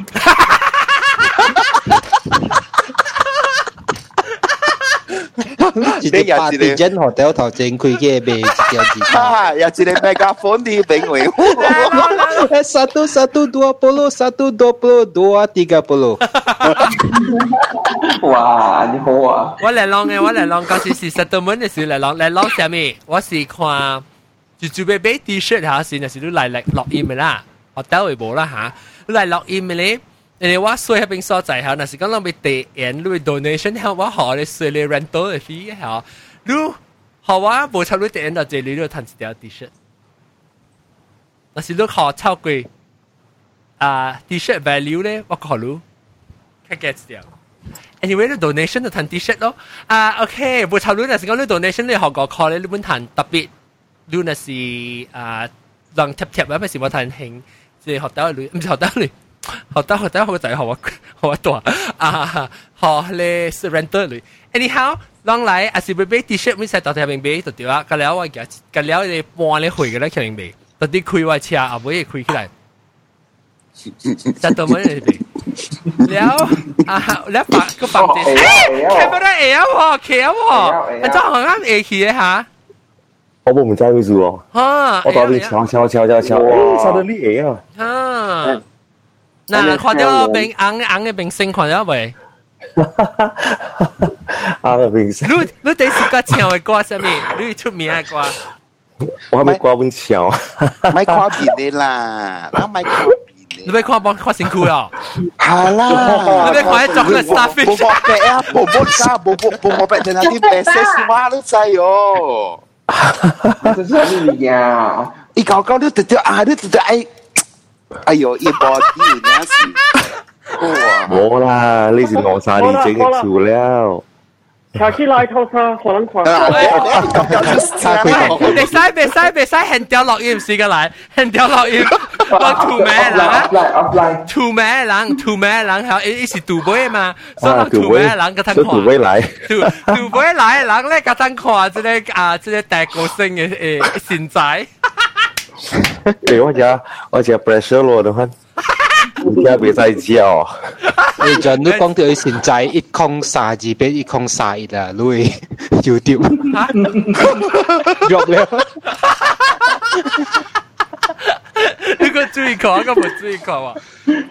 I: 一個八點鐘學到頭前開嘅未有字
E: 啊！有一個 megaphone 啲俾我。
I: satu 2 30
H: 哇！你好啊！
A: 我嚟浪嗰時是settlement嘅時嚟浪上面，我是看就俾 T-shirt 下先，有時都嚟落印嘅啦，學到會冇啦嚇，嚟落印嘅咧。人哋話稅喺邊所在嚇，那是講攞俾地人，攞俾 donation 嚇，我學你稅你 rental 嘅 fee 嚇，你學話冇差你地人就這裡都賺一條 T-shirt， 那是你學超貴T-shirt value 咧，我考慮睇幾條。Anyway， 你 donation 就賺 T-shirt 咯。OK， 冇差你那是講你 donation 你學個 call 你本賺特別，你那是讓貼啊，咩事我賺興，即係學到你，唔係學到你。學得好就係學我多學你 surrender 你 anyhow 當嚟還是俾 T-shirt 咪使到條明俾就掉啊，咁了我嘅咁了你半你回嘅咧條明俾，到啲開我車啊唔可以開起來，就到乜嘢俾，了แล้วฝากก็ฝากเจ๊แค่ไม่ได้喎แค่喎อันเจ้าของ啱ขี้嘅嚇。
D: 我冇唔知佢做喎，我當你敲，收到啲嘢啊！
A: 嗱，看到冰硬嘅冰星，看到未？
D: 硬嘅冰星。
A: 你第時個唱嘅歌係咩？你出名嘅歌？
D: 我咪歌本唱，
E: 咪跨邊你啦，嗱咪跨邊你。
A: 你咪跨辛苦啊？
E: 係啦，
A: 你咪跨做個 starfish。
E: 冇白啊，冇白，但係啲白色是馬都制哦。
H: 這是乜嘢？
E: 一搞你直接哎。哎呦，一波啲嘢事，
D: 冇啦，呢是我晒你整嘅調料。
C: 下起來透沙，可能快。
A: 別使，很掉落音時間來，很掉落音。我土咩人，係一時土杯嘛，所以土咩人個睇看。
D: 土杯來，
A: 土杯來人咧個睇看，即係大個性嘅現在。
D: 我只 pressure 咯，都看，而家別再叫。
I: 你就你講到現在102變101啦，你 YouTube 入了。
A: 呢個注意講，咁冇注意講啊！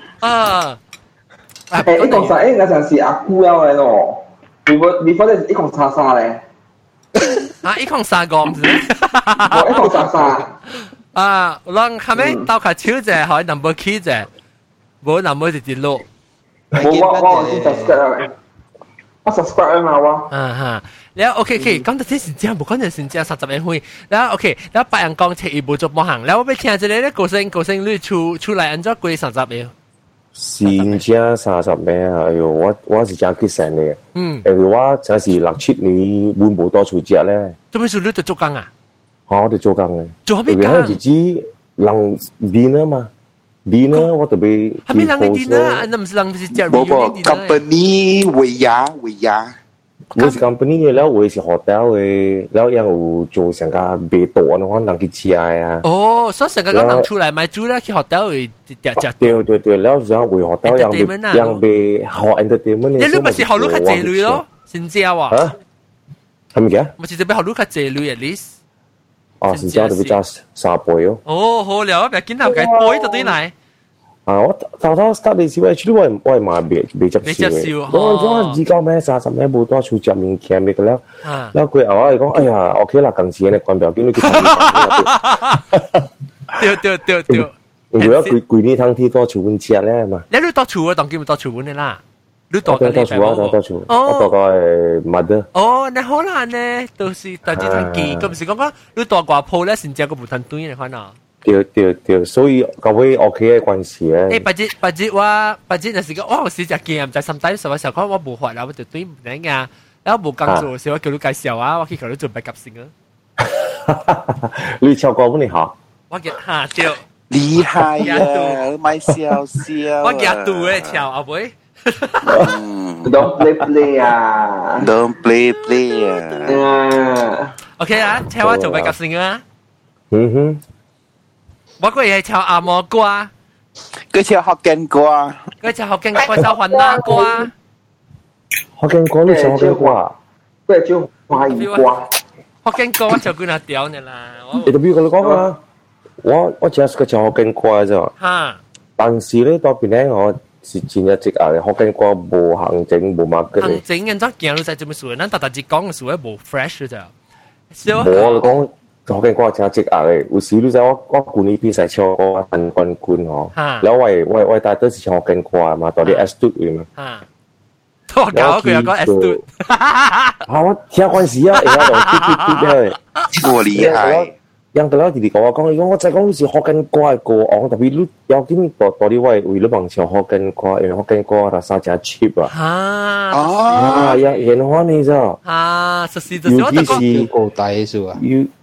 H: 101嗰陣時阿姑有嘅咯，before 你103咧。
A: 103個唔知。
H: 103。
A: 啊，讓後尾鬥下超隻，可以 number key 隻，冇 number 直接錄。
H: 我先 subscribe 我 subscribe 嘛我。
A: แล้วโอเค咁就即係先冇講就先至30年會，แล้วโอเคแล้ว白人講切一步做冇行，แล้ว我聽這裡咧個聲率出來按照貴30秒。
D: 先至30年啊！哎呦，我是真結成嘅。因為我真是6-7年換冇多出隻咧。
A: 做咩事你就做工啊？
D: 我哋做工嘅。
A: 做咩工？
D: 因為自己人dinner嘛，dinner我特別。
A: 係咪人嘅 dinner？那唔是人是只
E: reunion company 會呀。
D: 我是 company 嘅，แล้ว我是 hotel 嘅，แล้วยัง有做成個賣檔嘅話，人去吃啊。
A: 哦，所以成個講人出來買煮咧，去 hotel 會食。
D: 對，แล้ว想為 hotel ยัง被學 entertainment 嘅。
A: 你咪是學錄較濟類咯，先知啊？
D: 啊？係咪嘅？
A: 咪是特別學錄較濟類 at least。
D: 哦，先知特別揸3倍咯。
A: 哦，好了，我別見頭計杯就對嚟。
D: 我頭 start 你時，actually 我係買未執少嘅。我而家咩30年冇多出隻面鏡嘅啦。แล้ว佢話嚟講，哎呀 ，OK 啦，近時你關表見到佢。
A: 對。
D: 如果佢呢趟天多出本隻咧嘛？
A: 你多出啊？當今多出本嘅啦。你多
D: 多出，我多個係mother。
A: 哦，那好難呢，都是大隻睇見，咁唔是講你多掛鋪咧，先至個無攤堆嚟看啊。對，所以各位 OK 嘅關係咧。八節就是講，我試隻鏡，就甚至時候講我冇學啦，我就對唔明啊。然後冇工做時，我叫你介紹啊，我去求你做白鴿先啊。
D: 你唱歌本嚟好。
A: 我嘅對。
E: 厲害啊！咪笑笑。
A: 我夾度嘅跳阿妹。
H: Don't play 啊
E: ！Don't play 啊
A: ！OK 啊，跳我做白鴿先啊。我嗰日係唱阿摩歌，
E: 佢唱福建歌，
A: 佢唱福建歌，唱雲南歌。
D: 福建歌你唱福建歌，
H: 佢係唱華語歌。
A: 福建歌我唱幾多條呢啦？
D: 你特別同你講啊，我只係唱福建歌啫。嚇！但是咧，嗰邊咧，我是前一直啊，福建歌冇行整冇乜嘅。
A: 行整人咗見到就做咩事？咱大節講嘅事咧冇 fresh 啫。
D: 冇講。福建歌真係積壓嘅，有時你知我管理比賽唱歌冠軍哦，แล้ว我帶都是唱福建歌嘛，到啲 S2 嘅嘛。
A: 我搞佢又講 S2。
D: 我聽關係啊，而家就
E: 多厲害。
D: 讓到弟弟講我再講是福建歌嘅歌，我特別你有見到啲為你幫唱福建歌，因為福建歌啦啥真 cheap 啊。人歡你啫。
A: 尤
D: 其是
I: 高大數啊。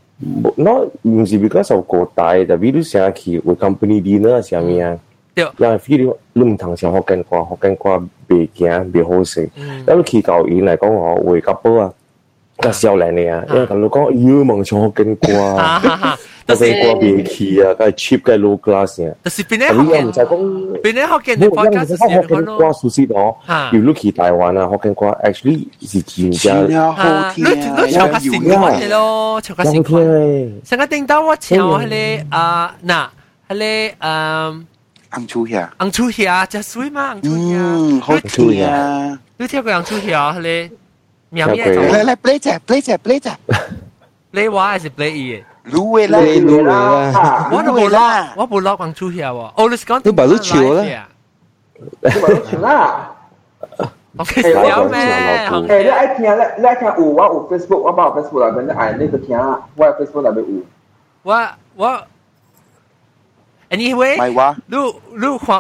D: no 唔是 because of 個大，但係你成日去為 company dinner 上面啊，因為你唔通唱福建歌未驚未好食，咁你去教員嚟講我為夾波啊，個少年嚟啊，因為同你講要問唱福建歌啊，福建歌未去啊，梗係 cheap 梗係 low class 啊，
A: 但是邊啲福建你講嘅
D: 福建歌熟悉咯，如果去台灣啊，福建歌 actually 是真正
E: 好聽啊，
A: 你唱下新歌嘅咯，唱下新歌，成個叮當我唱係咧係咧
E: 紅醋蝦，
A: 紅醋蝦真水嘛，紅
E: 好聽啊！
A: 你聽過紅醋蝦係咧？苗嘢
E: 嚟 play 隻
A: ，play 話還是 play 嘢？
E: 滷啦，
A: 我冇落紅醋蝦喎。哦，你講
I: 你把你笑啦，
H: 你把你笑啦。
A: 我其實有咩？
H: 你愛聽有我有 Facebook， 我把我 Facebook 裏邊你愛你去聽，我 Facebook 裏邊有。
A: 我。Anyway，你看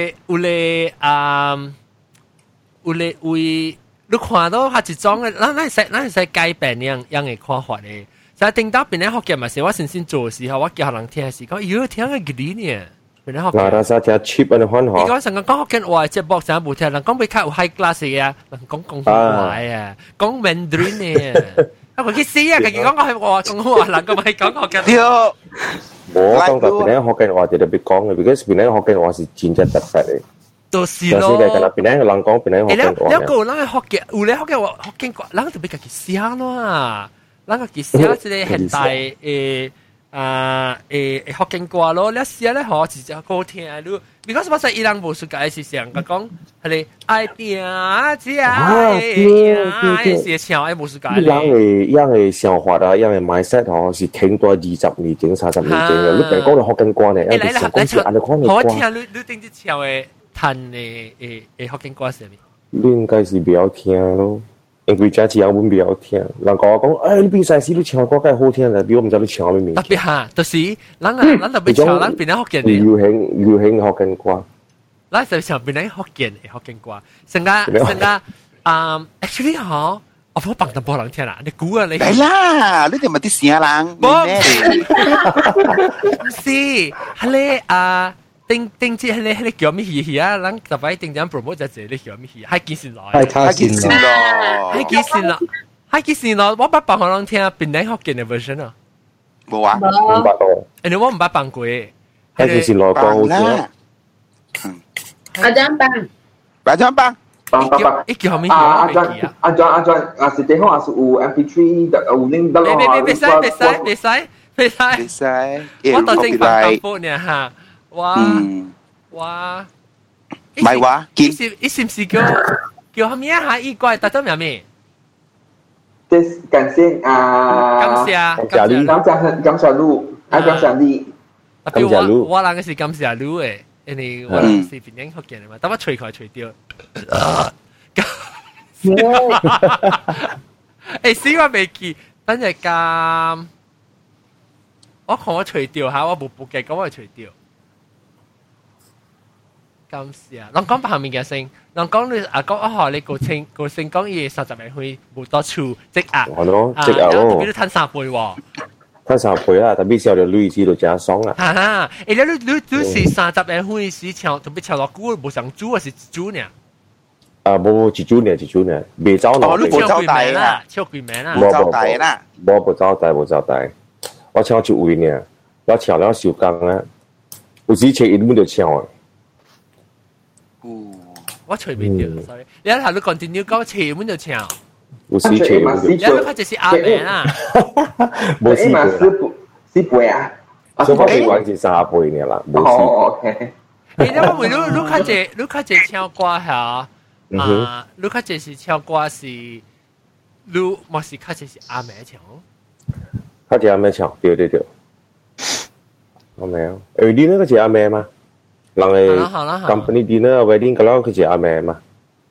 A: 你看到下一種嘅，咱使改變樣嘅看法嘅。就定到邊啲學嘅咪是我先做嘅時候，我叫人聽嘅時候，咦，聽嘅幾年邊啲學嘅。
D: 嗱，但係cheap 嘅看法。
A: 你講成個講學嘅話，即係博成冇聽，人講比較 high class 嘅啊，人講廣東話啊，講 Mandarin 嘅。我去試啊，佢講我係話廣東話，人講咪講學嘅。
D: 我當特別福建話就特別講嘅，because 邊啲福建話是真正特色嘅。
A: 都是咯。
D: 就是嘅，邊啲人講邊啲福建話。
A: 有個人係學嘅，有啲學嘅話福建話，人特別佢寫咯啊，人佢寫即係現代學經過咯，你試下咧學自己歌聽咯。because 我在伊朗無數解是上個講係你愛拼只愛是唱誒無數解。
D: 樣嘅想法啊，樣嘅 mindset 哦，是聽多20年經、30年經嘅。你別講你學緊歌呢，你成公司按你講你
A: 我聽你頂住唱嘅彈嘅學經歌係咩？
D: 你應該是不要聽咯。因為真係有本比較聽，人講，你比賽時你唱歌梗係好聽啦，比我唔知你唱咩名。
A: 特別嚇，就是咱特別唱，咱邊啲學嘅
D: 要興學緊歌。
A: 咱就唱邊啲學嘅歌，成個actually 嗬，我好棒得冇人聽啦，你估啊你？
E: 係啦，你哋咪啲聲人，
A: 唔是，係你定住你叫咩戲啊？咱特別定張 promote 就係你叫咩戲？係幾時來？
E: 係幾時咯？
A: 係幾時咯？我不幫可能聽邊啲學嘅 version 啊？
E: 冇啊，
D: 唔捌咯。
A: 你我唔捌幫過。
D: 係幾時來講好聽？
G: 阿張班，
H: 幫，
A: 一叫後面阿
H: 張，是最好是有 MP3 的，有拎得咯。
A: 別使，我到正反答覆呢嚇。哇！
E: 唔係話，
A: 你是唔是叫後面一下一怪特登咩咩？
H: 感謝路，感謝你。
A: 特別我人嘅是感謝路誒，因為我人是邊樣學嘅嘛，等我吹佢吹掉。死我未記，等陣咁，我看我吹掉下，我冇記，咁我吹掉。咁是啊，人講白下面嘅聲，人講你講你個聲講嘢實在係會冇多處積壓。
D: 係咯，積壓咯。
A: 特別都吞3倍喎。
D: 吞3倍啦，特別時候就累至到真爽啦。
A: 你是30年會時唱，特別唱落鼓冇上豬還是豬呢？
D: 冇一組呢，未走落。
A: 你唱幾名啦？唱幾名啦？
E: 冇走大啦。
D: 冇走大。我唱一位呢，我唱了小剛啦，有時唱一本就唱啊。
A: 我隨便掉 ，sorry。你喺度 continue 講前面就唱，
D: 有時唱
A: 本就。然後佢就是阿名啦。
D: 冇試過。
H: 4倍啊！
D: 所以我哋玩是3倍呢啦，冇試。
H: OK。
A: 因為你較濟唱歌嚇，你較濟是唱歌是，你莫是較濟是阿名唱。
D: 較濟阿名唱，對。阿名，你那個是阿名嗎？人哋 company dinner wedding 嗰啲佢就阿妹嘛。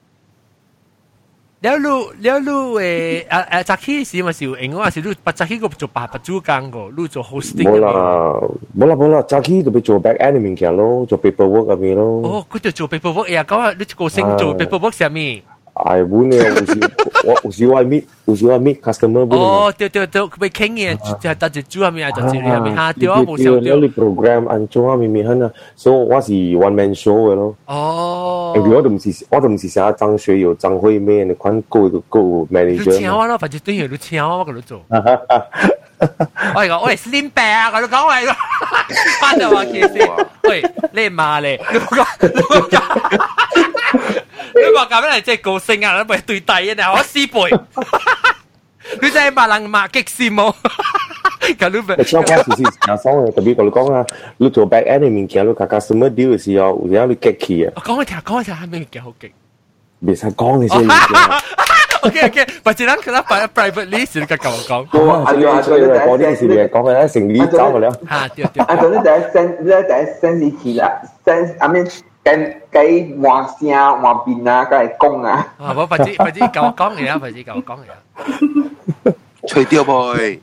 D: 你早起時咪是有英文，還是你早起個做白主工個，你做 hosting。冇啦，早起就俾做 back end 物件咯，做 paperwork 咁樣咯。
A: 哦，佢就做 paperwork 呀，講你個先做 paperwork 係咩？
D: 係本嘅，有時我 meet customer 本。
A: 哦，對，佢被傾嘅，就係搭住煮下面，就自己下面嚇，對啊，冇錯。
D: 你 program 按做下面面嚇啊，所以我是 one man show 嘅咯。
A: 哦。
D: 我就唔是寫張學友、張惠妹你款個 manager。
A: 你請我咯，反正等於你請我嗰度做。我係講，我係 slim back 啊！你講係，翻就話其實，喂，你係罵你，你話咁樣嚟即係高升啊！你咪對底啊！我師輩，你真係罵人罵極羨慕。咁你咪
D: 唱歌時成爽嘅，特別我哋講啊，你做 back end 面件，你卡 customer deal 嘅時候，有啲激氣啊！
A: 講一聽，係咪幾好激？
D: 未使講你先。
A: OK， 或者咱可能 private list 你咁講。
D: 嗰啲事嚟講嘅，成年走嘅啦。
A: 嚇，對。
H: 你第一 send 你去啦 ，send 阿面計換聲換邊啊，計係講啊。
A: 我或者教我講嘢啊，或者教我講嘢啊。
E: 吹掉妹。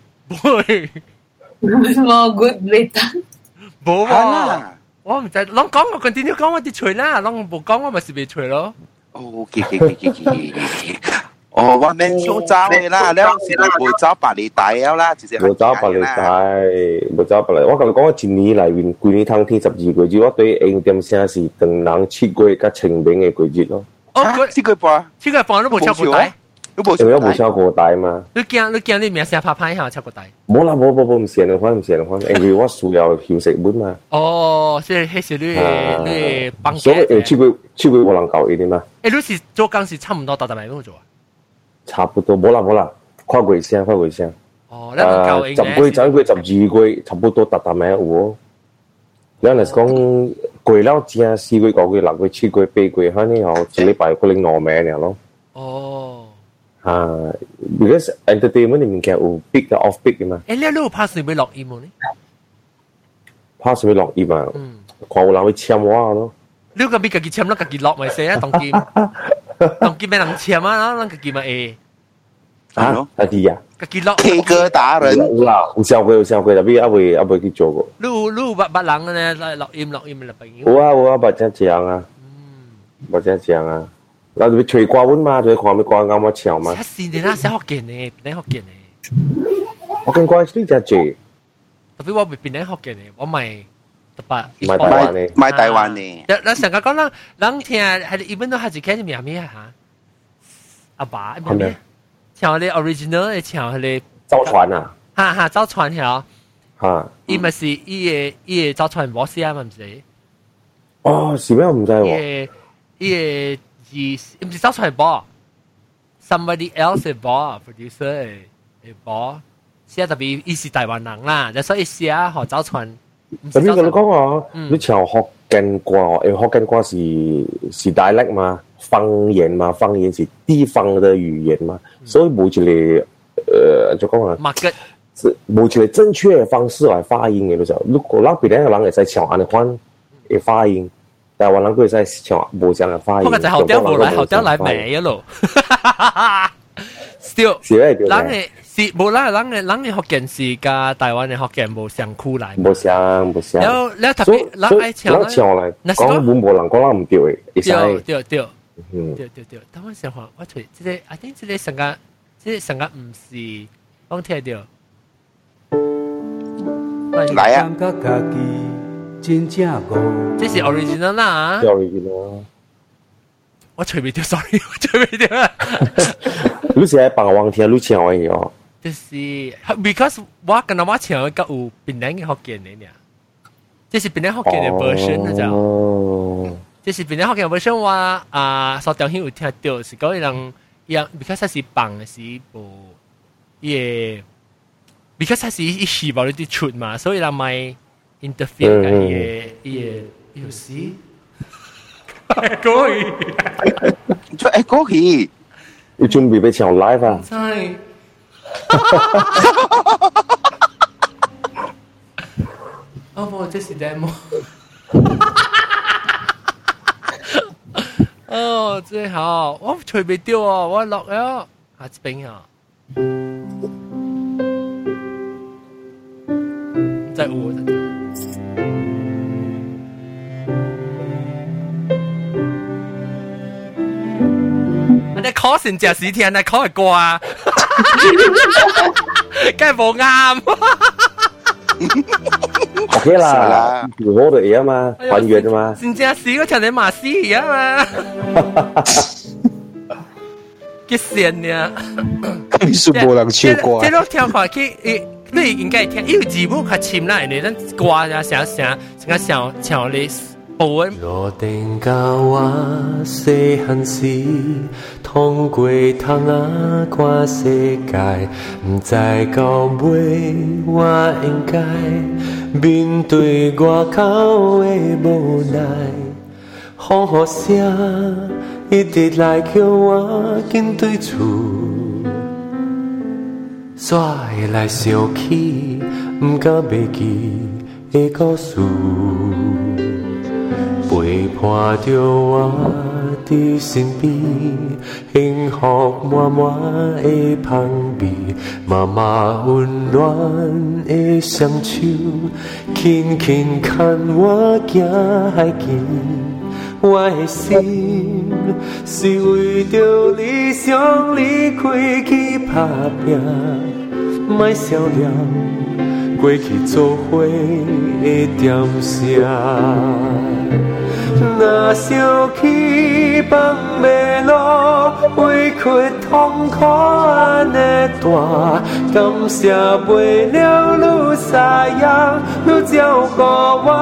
G: 冇 good 未得。
A: 冇啊！我唔知，攏講我 continue 講我啲吹啦，攏冇講我咪是未吹咯。
E: 哦，哦，我免想走嘅啦，你是冇走百里大啦，直接
D: 冇走百里大，冇走百里。我同你講，我一年嚟面幾年通天12個月，我對應點聲是當人7個月加清明嘅季節咯。
A: 哦，7個半都冇超過大，
D: 都冇超過大嘛。
A: 你驚你名聲拍拍下超過大？
D: 冇啦，冇，唔成兩番，因為我需要休息本嘛。
A: 哦，即係迄時你幫。
D: 所以7個月我能夠一點嘛。
A: 你是做工是差唔多80萬咁做啊？
D: 差不多，冇啦，快過聲。
A: 哦， 你唔夠應
D: 10季、11季、12季，差不多達咩有。你係講貴了正4季、5季、6季、7季、8季，嚇你好一禮拜可能2名嚟咯。
A: 哦。
D: because entertainment 嘅物件有 peak 同 off peak 嘅嘛。
A: 你有拍攝要錄音冇呢？
D: 拍攝要錄音啊，看有人會簽我咯。
A: 你個別自己簽咯，自己落咪寫啊，當劍，當劍俾人簽啊，咱自己咪會。
D: 啊，自己啊。
A: 自己落。
E: K 歌達人。
D: 有啦，有上過，但係未去做過。
A: 你有捌人咧錄音嚟朋友。
D: 有啊，捌真正啊，捌真正啊。เราจะไปช่วยกว่าวุ่นมาด้วยความไม่กว่างามว่าเฉียวมา
A: ชัดสิเนี่ยนะเสียฮอกเกนเนี่ยเป็นฮอกเกนเนี่ย
D: ฮอกเกนกว่าที่จะเจ
A: แต่พี่ว่าเป็นฮอกเกนเนี่ยว่าไม่แต่ปะ
E: ไม่ไต้หวันเนี่ย
A: แล้ว成日講人聽係一般都係自己嘅名咩嚇阿爸名咩唱你 original 嘅唱係你
D: 周傳啊
A: 哈周傳係
D: 嚇
A: 伊咪是伊嘅周傳冇寫嘛唔是
D: 哦是咩唔知喎
A: 伊嘅唔是周傳播 somebody else 嘅播 producer 嘅播寫特別伊是台灣人啦所以寫學周傳
D: 特別佢講話你唱福建歌福建歌是 dialect 嘛方言嘛方言是地方的語言嘛所以冇一個就講話冇一個正確的方式來發音嘅就如果咱別人會使唱安尼款嘅發音台灣人佢會使唱冇這樣嘅發音
A: 我就後調冇來後調來咩咯 still 咱嘅是冇啦，咱嘅福建是加台灣嘅福建冇相คู่嚟，
D: 冇相。
A: แล้ว特別咱愛唱
D: 嚟，講本冇人講咱唔對嘅，
A: 對。等我想下，我睇即係 I think 即係成個唔是，我聽到。
E: 來啊！
A: 這是 original 啦。
D: original。
A: 我隨便掉 ，sorry， 我隨便掉啊！
D: 你是喺幫我聽，你唱嘅哦。
A: 就是 because 我跟我唱嘅有檳城嘅福建嘅呢，這是檳城福建嘅 version 那就，這是檳城福建嘅 version 我所調有聽到是講人樣 because 它是放嘅是部嘢 because 它是一時冇啲出嘛，所以人咪 interfere 嘅嘢有時。可以，
E: 就可以。
D: 你準備俾唱 live 啊？
A: 係。哦，這是 demo。哦，最好，我隨便掉啊，我落咗下次邊啊。再有。你考成隻屎聽，你考係掛，梗係冇啱。
D: OK 啦，我哋嘢啊嘛，還原啊嘛。
A: 成隻屎嗰條你馬屎而家嘛，幾線呀？
I: 你是冇人唱過。
A: 即係都聽下佢，你應該聽，因為字幕較深啦，人哋咱掛呀，成個唱你。
J: 若定教我細漢時，通過窗仔看世界，不知到尾我應該面對外口的無奈，呼呼聲一直來叫我緊對厝，煞會來想起不敢袂記的故事。陪伴着我伫身邊，幸福滿滿的香味，媽媽溫暖的雙手，輕輕牽我行海邊。我的心是為着理想離開去打拼，莫笑了過去做伙的點聲。若想起放袂落，委屈痛苦安尼大，感謝袂了你沙樣，你照顧我。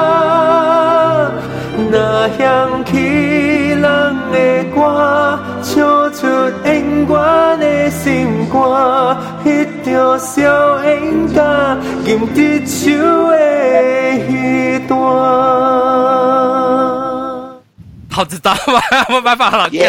J: 若想起人的歌，唱唱出永远的心肝，迄条小应甲金枝手的彼段。
A: 好知道吗？冇辦法啦。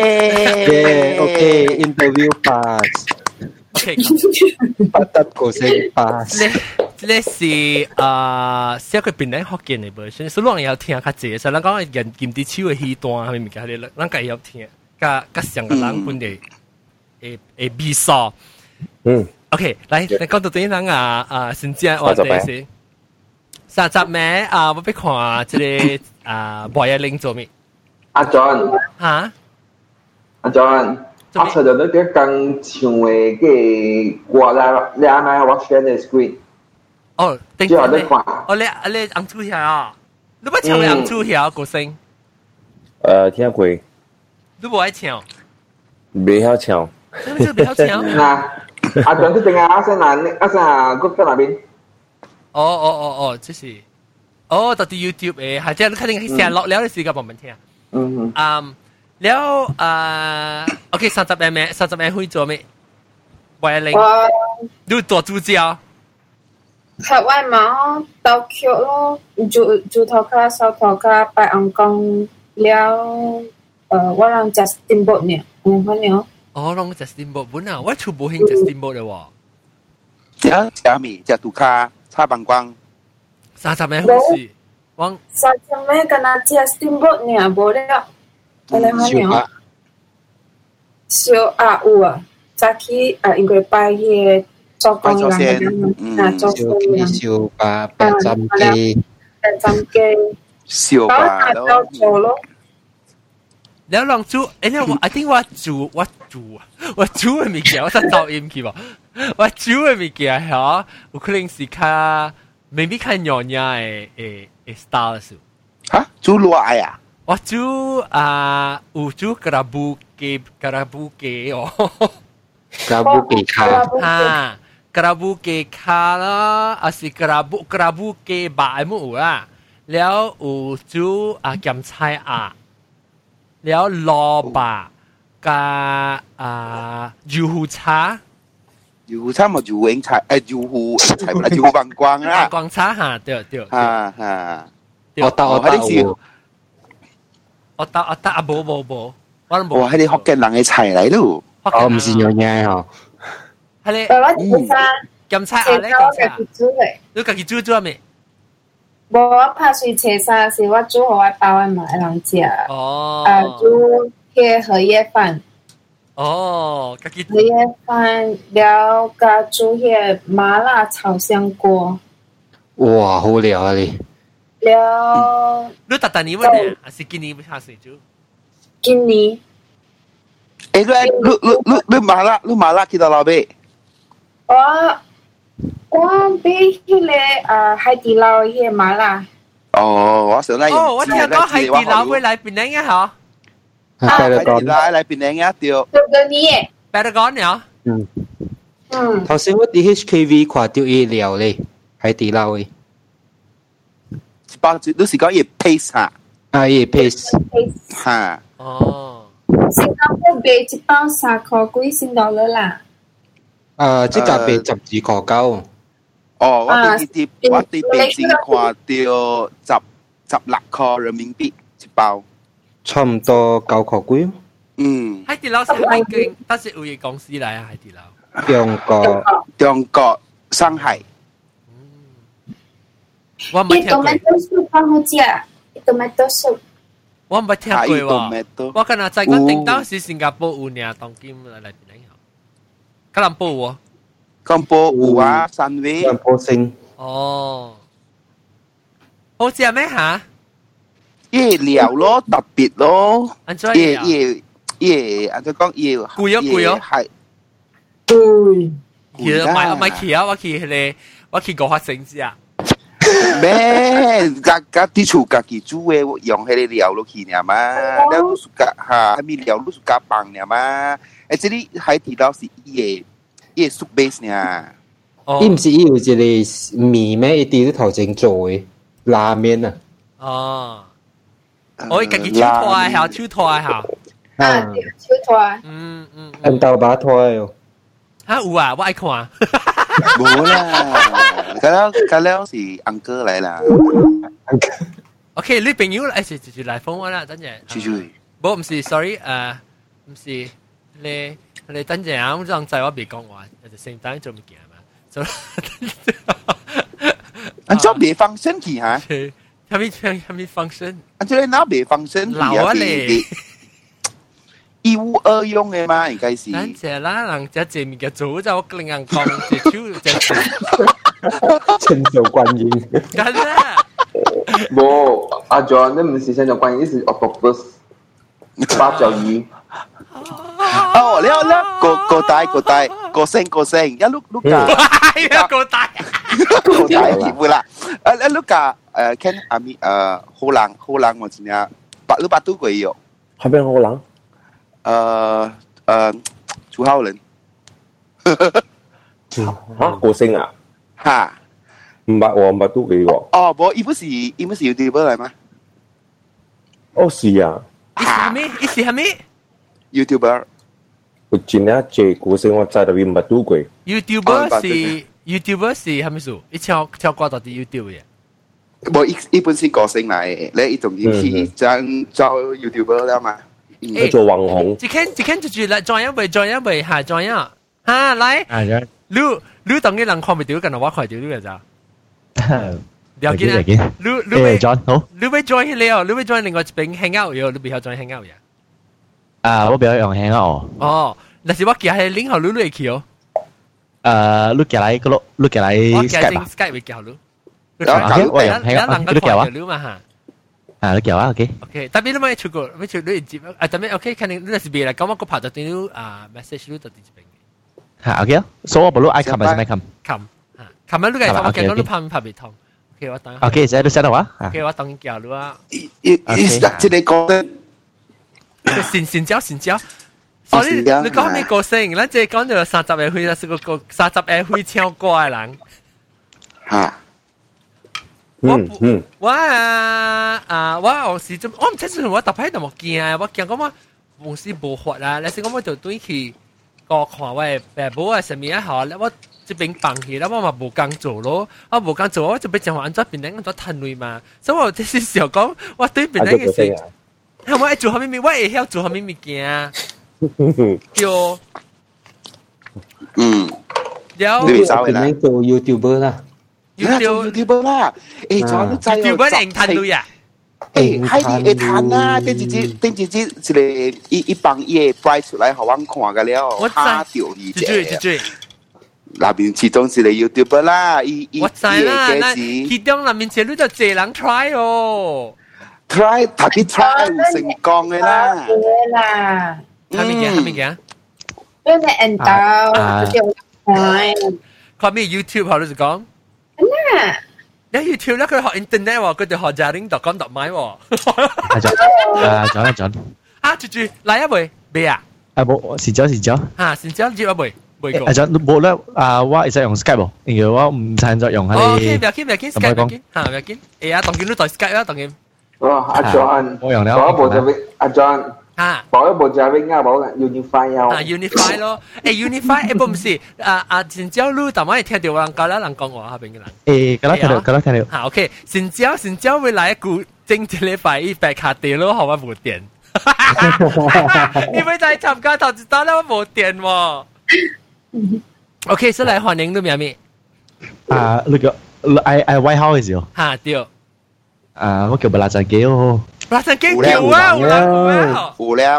I: OK interview pass。OK， 八得個聲 pass。
A: 呢是小佢邊咧學見嘅本身，所以我有聽較濟，所以咱講人金枝手嘅彼段係咪物件咧？咱家有聽，甲上個人本地誒比賽。OK， 來講到對人先至話題先。30名我俾看即個博野玲做咩？
H: 阿 John，
A: 嚇？
H: 阿 John， 我找到那個剛唱嘅歌啦，你啱啱我 share 嘅 screen。
A: 哦，頂住你，哦你紅豬橋啊，你不唱紅豬橋個聲？
D: 聽過。
A: 你無愛唱？
D: 未曉唱。
A: 你未曉唱？
H: 嗱，阿 John 這邊啊，阿生嗰邊那邊。
A: 哦，這是，到啲 YouTube 誒，係即係你肯定係成日落了嘅時間幫mình聽。แล้วโอเค30名會做咩？為零ดูตัว主角
G: 台灣嘛，到橋咯，住頭卡、收頭卡、拜昂講了，我讓 Justin Bieber 呢，可能。
A: 讓 Justin Bieber 本啊，我全部興 Justin Bieber 嘅喎。
E: 假咪只杜卡差棒光
A: ，30名會是，我
G: 30名跟那 Justin Bieber 呢，無了。可能小有啊，早起應該拜迄個做工人做工人，
I: 小巴白針機，
E: 小巴
G: 咯。
A: แล้วลองจูเนี่ยI think ว่าจู嘅物件，我實噪音去喎。我จู嘅物件係有可能是較 maybe 較娘娘嘅 style 數。
E: 嚇，จู羅愛啊？
A: 我煮有煮格拉布雞哦，
I: 格拉布雞卡
A: 哈，格拉布雞卡啦，還是格拉布雞白冇有啦，แล้ว有煮鹹菜鴨，แล้ว蘿蔔加油胡茶，
E: 油胡茶冇油永菜，油胡菜唔係油棒光啦，
A: 光茶嚇，對，
I: 我得。
A: 我答冇，我都冇。
E: 哇！係你福建人嘅菜嚟咯。
I: 我唔是娘娘嗬。
A: 係你。鹹菜啊！你你自己煮咗未？
G: 無，我拍水切沙是我煮互我包嘅嘛，人食。煮迄荷葉飯。
A: 自己。
G: 荷葉飯了，加煮迄麻辣炒香鍋。
I: 哇！好料啊你。
G: 了，
A: 你特年乜嘢？還是今年下水煮？
G: 今年。
E: 你麻辣幾多老味？
G: 我買迄個海底撈迄個麻辣。
E: 我想嚟。
A: 我聽講海底撈會嚟檳城嘅嗬。
E: 海底撈嚟檳城嘅對。
G: 對你嘅。
A: 白得講了。
I: 頭先我喺 HKV 看到伊料咧，海底撈嘅。
E: 包都是講嘢 paste 啊，
I: 嘢 paste
E: 嚇。
G: 新加坡賣一包3塊幾新dollar啦。
I: 即個賣12塊9。
E: 我哋北京看到16塊人民幣一包，
I: 差唔多9塊幾。
A: 海底撈是海景，但是有嘢公司嚟啊，海底
I: 撈。
E: 中國上海。
A: 我唔係聽過。
G: tomato soup 好食，tomato soup。
A: 我唔係聽過喎。我今日在講頂到是新加坡有呢，當今嚟邊樣？吉隆坡喎。
E: 吉隆坡有啊，三位。
I: 吉隆坡星。
A: 好食咩嚇？
E: 嘢料咯，特別咯。嘢，按照講嘢。
A: 貴哦。
E: 係。
A: 其實買去啊，我去個發城市啊。
E: 咩？家啲厝家己煮嘅，用迄個料落去呢嘛，了都是家哈，咪料都是家放呢嘛。這裡海底撈是伊個 soup base 呢。
I: 伊唔是伊有一個麵咩？伊啲頭前做嘅拉麵啊。
A: 我家己手拖下，
G: 啊，手拖。
D: 按到把拖哟。
A: 哈有啊，我愛看。
E: 冇啦，咁是安哥嚟啦。
A: OK， 你朋友誒，就來訪我啦，等陣。冇唔是 ，sorry， 唔是你等陣啊，我讓在我未講話，就成單做物件嘛。
E: 安怎未放身去哈？
A: 係咪放身？
E: 安怎你哪未放身去啊？
A: 老啊你。
E: 一物二用嘅嘛，應該是。
A: 咱這啦，人家這物件做就我另人講，這手這
D: 千手觀音。
A: 真啊！
H: 冇阿 John，你唔是千手觀音，是 octopus 八爪魚。
E: 哦，你個聲，一碌架，
A: 個大
E: 會啦，一碌架，kan ami好冷我知呀，八度鬼有。
D: 係邊好冷？
E: 朱浩人。
D: 嚇，個聲啊？
E: 嚇，
D: 唔係唔係都幾個。
E: 哦，不，伊不是 YouTuber 嚟嗎？
D: 哦，是啊。
A: 伊是咩
E: ？YouTuber。
D: 我今日借個聲，我知道佢唔係都貴。
A: YouTuber 是係咩數？一跳過到啲 YouTube 嘅。
E: 冇，伊本身個聲嚟，你一種去做 YouTuber 啦嘛。
D: 去做網紅。
A: 只看就嚟轉一位下轉一嚇嚟。你當嘅人看唔到，跟我看到你嘅咋？了解啊！你會 join 好？你會 join 了？你會 join 另外一邊 hang out 嘅？你比較 join hang out 嘅？
K: 我比較用 hang out。
A: 哦，但是我記係領後你嚟去哦。
K: 你寄來個你寄來
A: Skype 會叫你。
K: 我用 hang out，你叫啊？
A: 你嘛嚇？
K: 你叫啊 ？OK。
A: 但係你咪出過，咪出你接啊？但係 OK，肯定你係別啦。咁我個拍到啲message 你到啲邊嘅。
K: OK，所以我冇攞 icon 咪先咪 cam。
A: 琴日你嘅我見到你拍未痛。OK， 我等。
K: OK，即係你識到啊
A: ？OK， 我等叫你啊。
E: 即係講得。
A: 善交。所以你講咩個性？咱即係講到30個歲，是個30個歲超過嘅人。
E: 嚇！
A: 我有時就我唔知係我特別就冇驚，我驚講我公司無法啦。但是我就對去個看喂爸母啊什麼也好，我這邊放棄啦，我嘛無工做咯，我無工做，我就俾正話安怎變成安怎攤位嘛。所以我這是時候講，我對變成嘅事。我愛做下咩物，我會曉做下咩物件。對，
I: 你做做 YouTuber 啦
E: ，YouTuber 啦，仲有在
A: YouTuber 能攤位啊？
E: 喺你攤啦，等陣一個一幫嘢 price 出來，好玩看個了，嚇掉你啫。那邊始終是你 YouTuber 啦，
A: 我知啦，那其中那邊前你就濟人 try 哦。
E: try 特別 try 唔成功嘅啦。
A: 係咪嘅？
G: 因為 end 到就
A: 看咩 YouTube 學你就講。你 YouTube 咧佢學 internet 喎，佢哋學jardin.com.my 喎。
K: 準。
A: 住嚟一杯咩啊？
K: 冇時咗。
A: 時咗接一杯。
K: 準冇咧我係使用 Skype 喎，因為我唔使再用喺你。
A: 唔要緊 Skype 唔要緊。啊，當見你在 Skype 啦，當見。
H: 阿 John，
K: 我用了。
H: 我部就俾阿 John。保一部就係邊家保嘅 Unify 啊
A: ，Unify 咯，Unify 不唔是善交你但係聽到人講啦，人講話下邊嘅人。
K: 咁啦聽到。
A: OK，善交會來一股整一禮拜一百卡電咯，好我冇電。你咪在參加投資單啦，我冇電喎。OK， 所以嚟歡迎你咩咩？
K: 那個I White House 嘅
A: 嚇對。
K: 我叫布拉贊基哦。
A: 布拉贊基叫啊，
E: 有了。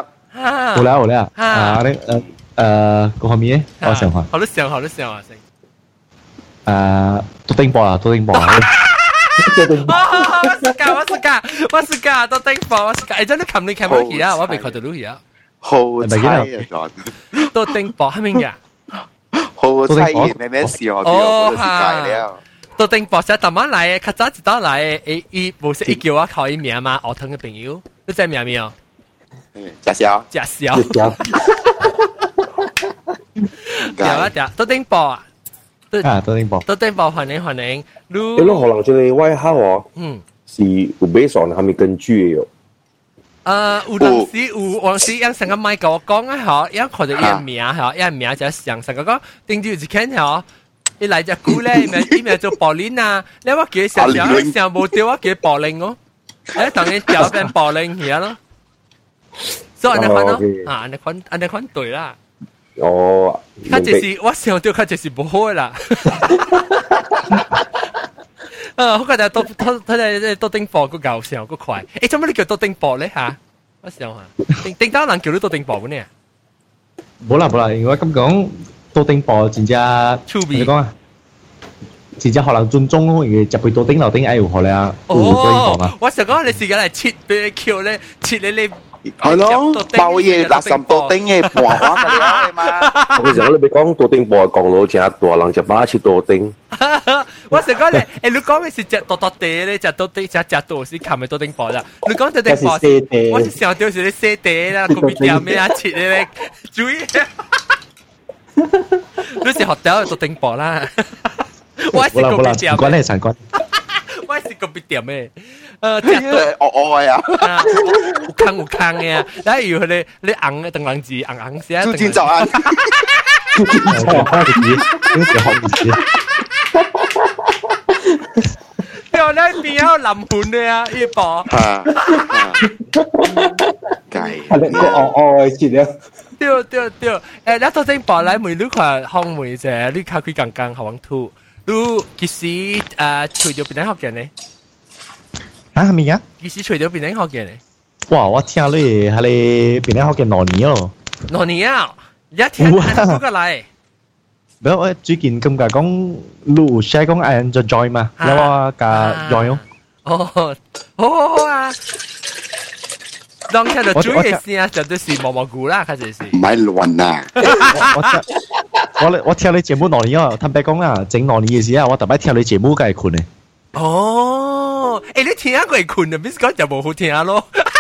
K: 個後面我想下。
A: 好想啊，
K: 都頂波啦。
A: 我是㗎，都頂波，我是㗎。真係冚你冚我去啊，我未看到你啊。
E: 好彩啊，
A: 都頂波係咪㗎？
E: 好彩咩咩事我都是解了。
A: 都頂博士特晚嚟，較早一道嚟，伊無識伊叫我考伊名嘛，學堂嘅朋友，你知名未有？
E: 假笑。
A: 都頂博啊！
K: 都頂博，
A: 歡迎。
D: 你可能做你外校哦，是有based on 係咪根據嘅？
A: 有當時有往時樣成個麥甲我講啊，嗬，樣看到伊個名嗬，伊個名就上成個講，頂住一看嗬，伊來隻股咧，伊咪做柏林啊，你我叫上上無掉我叫柏林哦，誒當然掉變柏林去咯，所以安尼款咯，安尼款對啦。
D: 哦，
A: 佢就是我想到佢就是唔好啦。好覺得多丁博個搞笑個快，誒做乜你叫多丁博咧嚇？我想下，丁當人叫你多丁博嘅呢？
K: 冇啦，如果咁講，多丁博真正，你講啊，真正可能尊重咯，而就被多丁留丁愛有學咧啊。
A: 哦，我想講你時間嚟切俾你叫咧，切你。
E: 係咯，包嘢垃圾多丁嘅白話嘅啦嘛。
D: 我其實你咪講多丁博講到只大人只把切多丁。
A: 我成講咧，你講嘅是只多地咧，只多丁只多是冚嘅多丁博啦。你講多丁博，我是想到是你寫地啦，個邊點咩啊切咧，注意。你是學到多丁博啦。我是個邊點？
K: 關係相關。
A: 我是個邊點咩？
E: 我啊，
A: 有坑嘅啊！例如你硬嘅鄧冷字硬寫，
E: 做戰就硬，
K: 做戰就硬，點學唔知？
A: 又咧邊有臨盤嘅啊？呢波
E: 計，
H: 係切了。
A: 對，誒，你多正博嚟梅你看項梅啫，你靠佢剛好玩吐，你其實除咗邊啲學嘅呢？
K: 啊，係咪啊？
A: 其實除咗邊啲學嘅呢？
K: 哇！我聽你係你邊啲學嘅羅年哦。
A: 羅年啊！一聽嗰個嚟。
K: 唔係我最近咁講你有 share 講 I enjoy 嘛？有我加 join 哦。
A: 哦，好啊！當聽到最嘅聲啊，就都是蘑菇啦，開始是。
E: 唔係亂啊！
K: 我聽你節目羅年哦，坦白講啊，整羅年嘅時啊，我特別聽你節目梗係困嘅。
A: 哦，誒你聽下佢係困啊，邊講就冇好聽咯。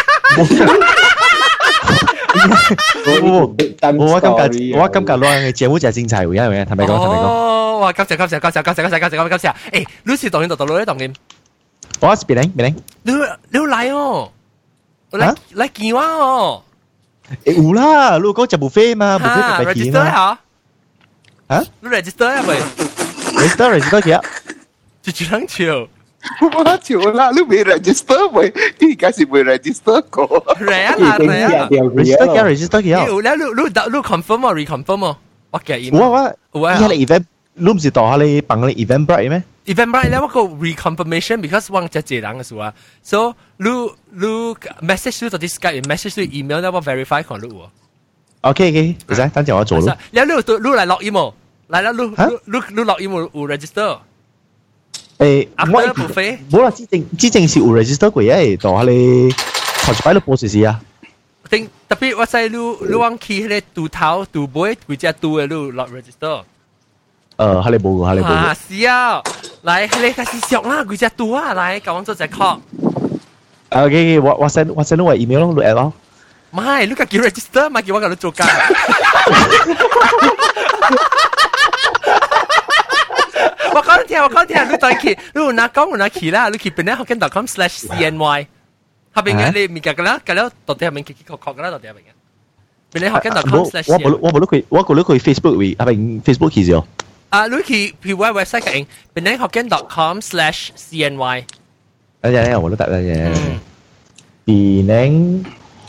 A: 我感覺攞嘅節目就係精彩喎，因為坦白講。哦，哇，感謝，誒，你是當年讀到攞咧當年。我是邊寧，你嚟哦，嚟見我哦。有啦，你講就buffet嘛，buffet就係見啦。啊？你 register 啊咪 ？register 幾啊？就兩條。
E: 我潮啦，你未 register 未？你而家是未 register 過
A: ？register 幾啊？你 confirm 啊 ，reconfirm 啊？我嘅 email。我依家你 event， 你唔是到下你辦你 Eventbrite 咩 ？Eventbrite 咧，我個 reconfirmation，because 我只係人嘅數啊。So 你 message 到啲 Skype，message 到 email 咧，我 verify 看你喎。OK，唔使，等陣我做咯。你嚟落 email，嚟啦，你落 email 有 register。誒，冇啦，之前是有 register 過嘅，到下你頭一擺你報時啊。特別我知你往去迄個頭尾幾隻嘅你落 register。下你報個，啊，是啊，來，你開始上啦，幾隻啊，來，教我做隻 call。OK，我 send 你個 email 咯，你 add 咯。唔係，你叫 register，唔係叫我教你做工。我講聽，你再去，你有拿去啦，你去邊咧hokkien.com/cny，下邊嘅你咪夾㗎啦，到底下面去確啦，到底下邊嘅。邊咧hokkien.com/cny。我過你去 Facebook 下邊 Facebook 去咗。你去我 website 嘅，邊咧hokkien.com/cny。等陣，我都答嘅。邊咧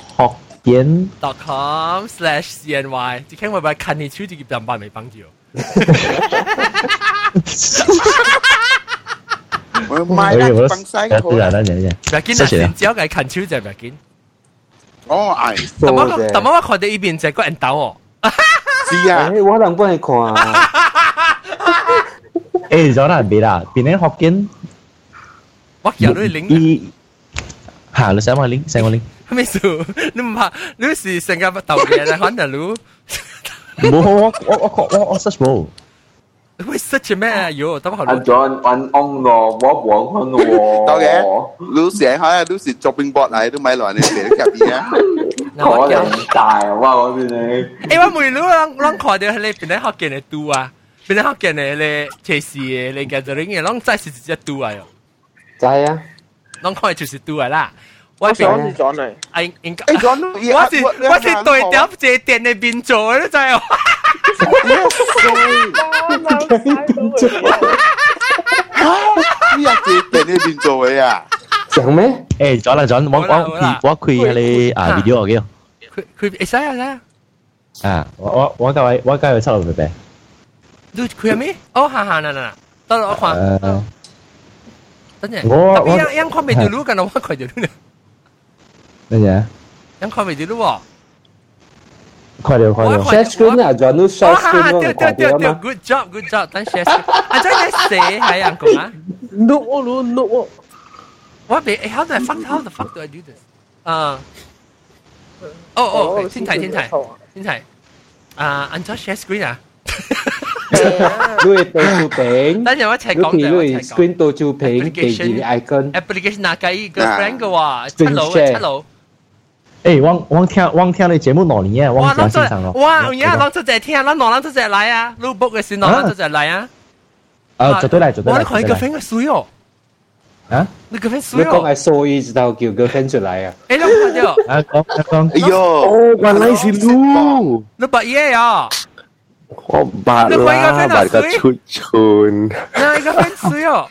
A: hokkien.com/cny，只聽我把看你出自己兩百未幫住。
E: 我買啦，放晒好。
A: 唔係見啊，先只係近超就唔係見。
E: 哦，係。
A: 但我看到呢邊就係個人鬥哦。
E: 是啊，
H: 我能幫你看啊。
K: 誒，咗啦，別啦，邊啲學見？
A: 我有你領。
K: 嚇，你send我領，
A: 咩事？你唔怕？你是成個鬥嘢啦，可能你。
K: 冇，我 search 冇。
A: 會 search 咩啊？有，等我
H: 阿 John 揾安咯，我揾佢咯。
E: 當然，你成下你是做兵博嚟，都買來你俾你入邊啊。
H: 我咁大啊！哇，我邊你。
A: 誒，我每日啷看到你邊啲學見你讀啊，邊啲學見你提示嘅，你嘅就你嘅啷真係直接讀啊喲。
H: 知啊。
A: 啷看就是讀啊啦。
F: 我想是轉嚟，
A: 應該我是對調這店嘅邊做嘅，你知哦？
E: 呢日這店呢邊做嘅啊？
K: 講咩？誒，轉啦轉，我開下你video 嘅。
A: 佢會使啊！
K: 啊，我教佢出嚟俾。
A: 你開咩？哦，哈，嗱，得啦，我看。等陣，
K: 我
A: 樣看未到路㗎，我看到路。
K: 乜嘢？
A: 樣看未到路喎。
K: 快點！share screen 啊，轉到 share screen 咯，快點啊嘛
A: ！Good job，等 share screen。啊，真係寫係樣講啊
F: ？No，
A: 我俾 how the fuck do I do this？ 哦，先睇。按咗 share screen 啊？
K: 你到照片，
A: 等陣我一齊講就
K: 你 screen 到照片，記住 icon。application
A: 嗱計 girlfriend 嘅喎，7樓。
K: 誒，我聽你節目哪年啊？我聽先生咯。
A: 哇，而家攞出隻聽，攞攞出隻嚟啊！錄 book 嘅時攞出隻嚟啊！
K: 絕對嚟。
A: 我你講 girlfriend 嘅水哦。
K: 啊？
A: 你 girlfriend 水哦？
K: 你講係所以就叫 girlfriend 出嚟啊？
A: 誒，你講
K: 講。
E: 哎呦，
D: 哦，原來是路。
A: 你白嘢啊？
D: 我白啦，白個出春。
A: 那個粉水哦。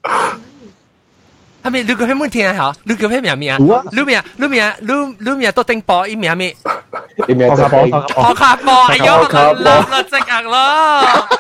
A: 係咪？你個粉冇聽下？你個粉咩啊？你咩都頂波，伊咩咩？
K: 托
A: 卡波，哎呦，立啦即刻咯！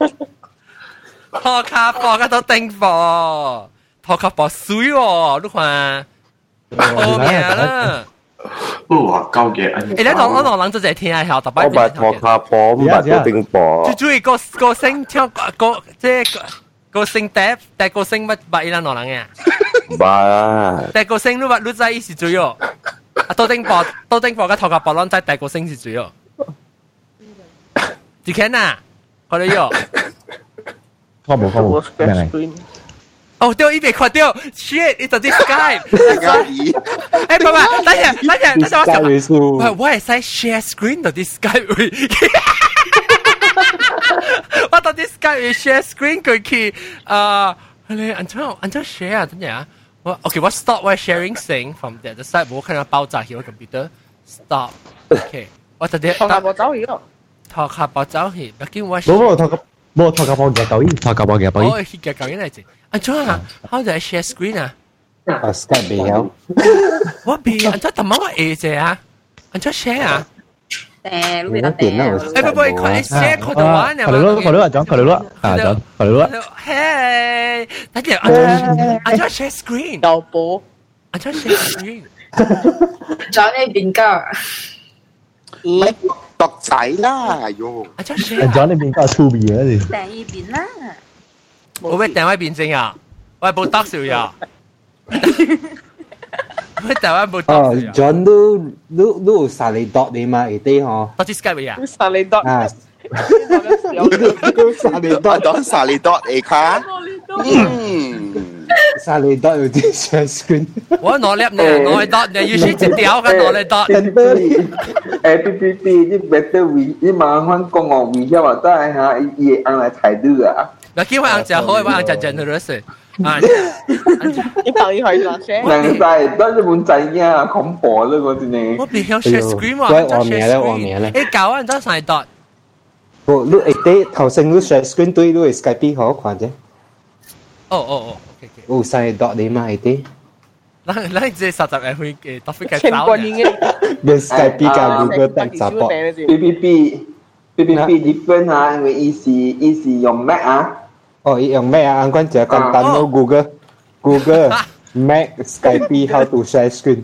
A: 托卡波個都頂波，托卡波水喎，你看，好咩啦？
C: 哇，夠嘅！
A: 誒，你我同人做隻聽下，特別。
D: 我白托卡波，唔白都頂波。
A: 最主要個聲唱個即係。個聲碟，但個聲乜白伊拉羅人嘅？
D: 白。
A: 但個聲你知意思最哦。多丁博嘅頭殼博啷在但個聲是最哦。你睇呐，看到有？
K: 我冇。
A: 哦，對，一邊看到 ，shit，it's a Skype。哎，爸爸，等陣，我係使 share screen 到啲 Skype。我到底 Skype share screen 佢去你按照 share 啊，真係啊！我 我 stop 我 sharing thing from the side， 我看到爆炸去我 computer stop。OK， 我直接。頭殼爆走去咯。頭殼爆走去，畢竟我。
K: 冇頭殼爆嘅狗煙，頭殼爆嘅狗煙。
A: 我嘅狗煙嚟啫。按照啊 ，how do I share screen 啊
K: ？Skype 未有。
A: 我俾按照特麼我 A 啫啊？按照 share 啊？
K: 你個電腦，
A: 不，佢 share 佢度玩啊！
K: 佢都話講，
A: 嘿，等陣按照 share screen，
F: 導播，
A: 按照 share screen，
G: 找你邊個？
E: 獨仔啦，喲！
A: 按照 share，
K: 找你邊個出面啊？你
G: 第一邊啦，
A: 我會電話變正啊，我係冇得笑呀。我台灣冇
I: 哦 ，John 都沙利多你嘛，一啲嗬。
A: 多啲 Skype 啊？
F: 沙利多
I: 啊，都沙利多，
E: 當沙利多嚟卡。
I: 沙利多有啲 share screen。
A: 我攞粒呢，我係多，你要先直掉嘅攞嚟多。
H: PPT 啲 better 位，啲麻煩講我位嘅話，都係嚇嘢硬嚟睇到啊。
A: 嗱，叫我硬就好，我硬就 generous。
F: 你朋友係嗱聲，
H: 人仔都係滿仔呀，恐怖啦嗰啲呢。
A: 我變向 share screen 喎，
I: 我名咧，我名咧。
A: 你搞人真係多。
I: 我你啲頭先你 share screen 對你 Skype 好看啫。
A: 哦，
I: 哦，沙利多你嘛啲。
A: 嗱，即係實習係去特別嘅
F: 全國人嘅。
I: 你 Skype 㗎 Google 得雜博。
H: PPT 日本啊，因為伊是用 Mac 啊。
I: 哦，用咩啊？按關就簡單咯 ，Google Mac Skype how to share screen。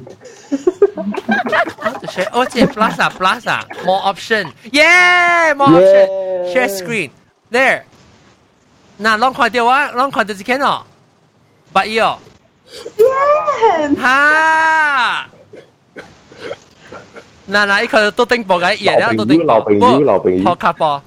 A: 哦，即係 Plus more option，more option，share screen there。嗱，攏看到啊，攏看到一件哦，八一哦。哈！嗱，依個都頂播嘅，嘢啦都頂播，學卡播。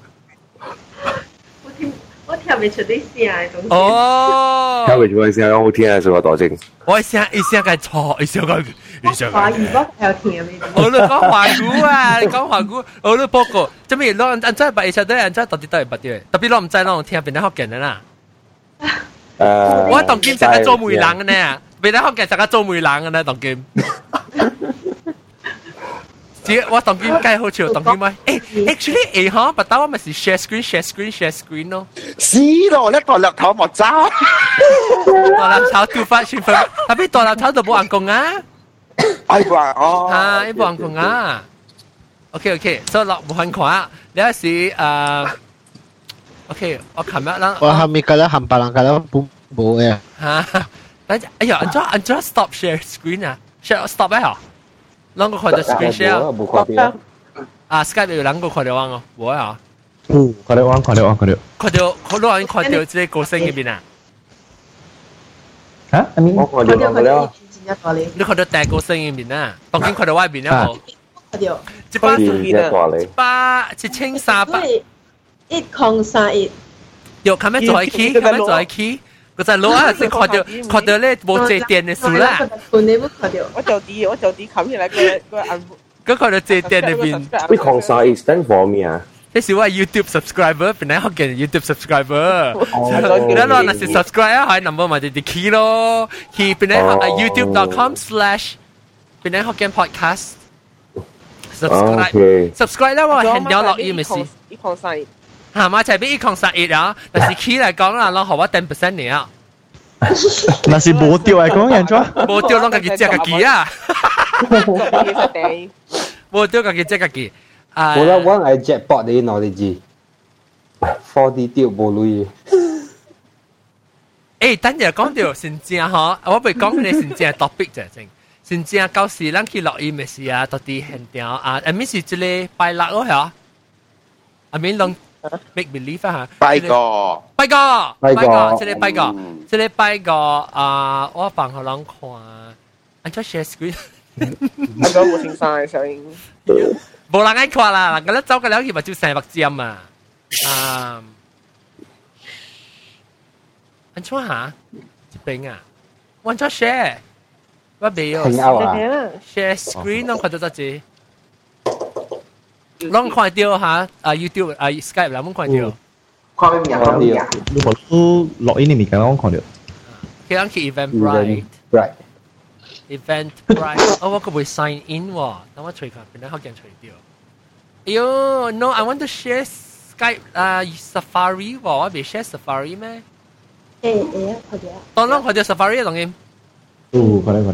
L: 我聽未出啲聲咁。
A: 哦，
D: 聽未出啲聲，好聽啊！所以我多謝。
A: 我聲嘅錯，聲嘅。
L: 華語歌有聽未？
A: 我都講華語啊，你講華語，我都報告。做咩攞人真係白一齊都人真係到底都係白啲，特別攞唔知攞聽邊啲學嘅啦。我當今成日做媒人嘅呢， 俾你學嘅大家做梅冷嘅咧，當劍。我當劍計好笑，當劍咪，actually 嚇，不但我咪是 share screen 咯。
E: 是咯，你大粒頭莫走。
A: 大粒頭掉翻全份，特別大粒頭就冇人講啊。
E: 哎呀，哦，
A: 啊，冇人講啊。OK， 所以落冇人看啊。你有時OK， 我琴日啦，
M: 我後面覺得冚唪唥覺得冇嘅。
A: 嚇，等陣，哎呀，安裝 stop share screen 啊 ，share stop 咩嚇？啷個看到 screen share？
I: 冇看到。
A: 啊 ，Skype 有啷個看到啊？冇啊。
K: 看到，
A: 看到，看到即係個聲嗰邊啊？
K: 嚇？
I: 我看到。
A: 你看到第個聲嗰邊啊？當然看到外邊啊。
L: 看到。
A: 1,300。
L: 1,31。
A: 有，琴日做起，嗰陣攞啊，即係看到咧冇借電嘅數啦。
F: 我就啲冚起來個按。
A: 嗰看到借電嗰邊。
D: 1,31 stand for 咩啊？
A: 即係話 YouTube subscriber，本來學嘅 YouTube subscriber。你攞那是 subscribe 啊，係 number 咪就啲 key 咯，佢本來YouTube.com/本來學嘅 podcast。subscribe 啦，我係有落意咪是。
F: 1,31。
A: 嚇嘛，就係俾1,31啊！但是 key 嚟講啦，攞學我10% 嚟啊。
K: 那是冇掉嚟講人咗，
A: 冇掉攞自己隻嘅啊！冇掉自己隻嘅。
I: 冇啦，我係 jackpot 你攞嚟知，4D 掉冇類。
A: 誒，等陣講到先正嗬，我未講你先正 topic 就正，先正舊時咱去落雨咪是啊，到底現條啊，阿咪是即個拜六咯嚇，阿咪攏 make believe 啊嚇，
E: 拜個，
A: 即係拜個啊，我幫佢啷看，安怎 share screen？
F: 阿哥冇聽晒聲音。
A: 冇人愛看啦，人家咧走嘅了去咪就成目尖啊！安怎嚇？一邊啊，安怎 share？我未有 share screen， 攏看到得字，攏看到嚇YouTube Skype 啦，攏看到。
H: 看咩名？看咩名？
K: 如果都落音嘅物件，我看到。
A: 佢講去 Eventbrite。哦，我可唔可以 sign in 喎？等我隨佢，變得好驚隨掉。哎呦 ，no， I want to share Skype Safari 喎，我未 share Safari 咩？
L: 誒，看到。
A: 當啷看到 Safari 啊，當然。
K: 看到。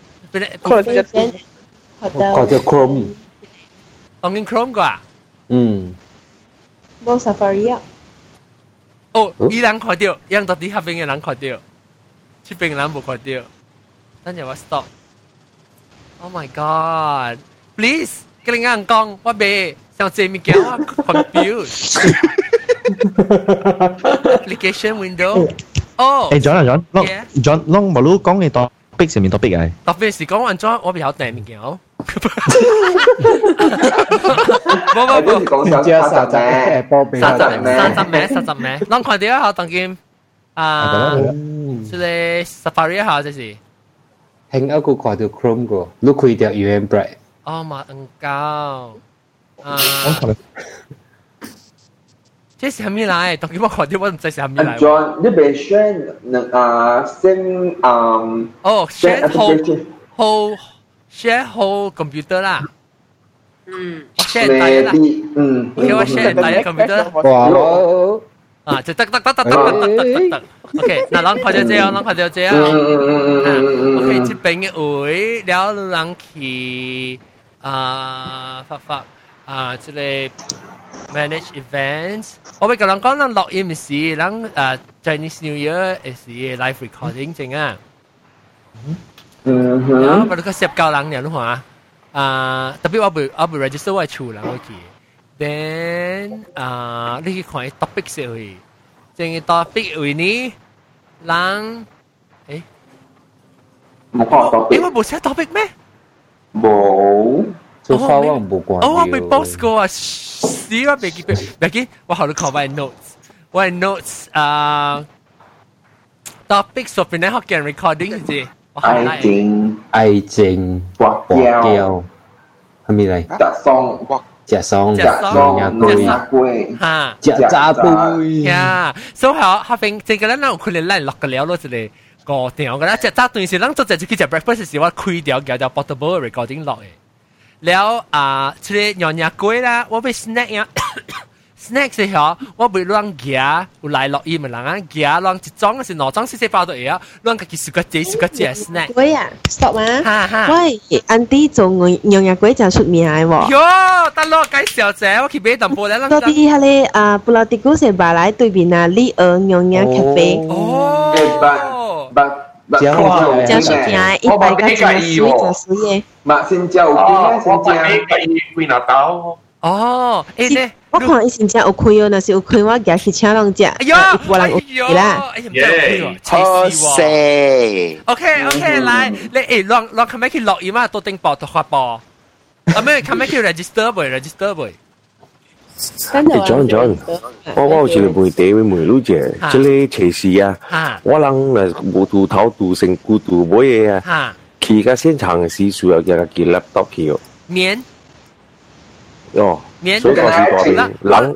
I: 看到 Chrome。
A: 當然 Chrome 個啊。
L: 冇 Safari 啊。
A: 哦，伊人看到，伊人到底下邊嘅人看到，出邊嘅人冇看到。等陣我 stop。Oh my god! Please，跟你啱講，我未想借物件，我 confused。Application window。哦。
K: 誒，John，攏冇攞講嘅topic上面 topic 嘅。
A: topic 是講完咗，我比較訂物件哦。
I: 冇，只
A: 30名，攏看到一下當劍即係 Safari 一下，即是。
I: Hang out 個看到 Chrome 個，你開掉 Eventbrite。
A: 哦，嘛唔夠。這是蝦米來？當劍我看到我唔知是蝦米來。
H: John，你別選先
A: 哦 share 好 computer 啦。我 share 大啦。我 share 大嘅 computer。
I: 哇！
A: 啊，就得。OK，嗱，啷看到這樣OK，這邊嘅位了啷去發這個 manage events。我俾個人講，啷錄音是啷Chinese New Year 是 live recording 正啊。然後把那個攝高人了話，特別我被 register 我處啦我去。Then 你去看 topic 社會，正嘅 topic 為呢，人
H: 冇看 topic，
A: 我冇寫 topic 咩？
H: 冇，
I: 做花我冇關。
A: 我被 boss 過啊，死我未記，我後頭看我 notes topic 上邊咧學嘅 recording 啫。
I: 愛情，國教，係咪嚟？食餸，嚇，炸杯，
A: 呀，所以下邊正個咧，我佢哋嚟落個料咯，就嚟個條嘅啦，隻早段時，咱做隻去食 breakfast 時，我開掉叫做 portable recording 落嘅。แล้ว即係娘娘龜啦，我俾 snack 啊 snack 時候，我俾亂夾，有來落音嘅人啊，夾亂一裝是兩裝細包到嘢啊，亂個幾十個字 snack。
L: 龜啊 ，stop 啊！
A: 哈哈，
L: 喂，Andy 做娘娘龜就出名嘅喎。
A: 喲，得咯，介紹者，我去俾淡薄咧。
L: 嗰啲係咧布拉迪古成巴來對面啊，呢娘娘咖啡。
H: 哦。
L: 真出名，一百個真水就水嘅。
H: 嘛，先叫先叫。
D: 幾拿刀？
A: 哦，誒咧，
L: 我看以前真有開哦，若是有開我夾去請人食，冇人有啦。
E: 好勢。
A: OK， 來，你誒，落後尾去落音啊，多頂報，多發報。啊咩？後尾去 register 未？
D: John，我好似你背地會梅路姐，即係斜視啊，我諗誒冇圖頭圖成孤獨冇嘢啊，佢而家現場時數有嘅個 laptop 去哦。
A: 面。
D: 哦，
A: 所
D: 以講是多啲，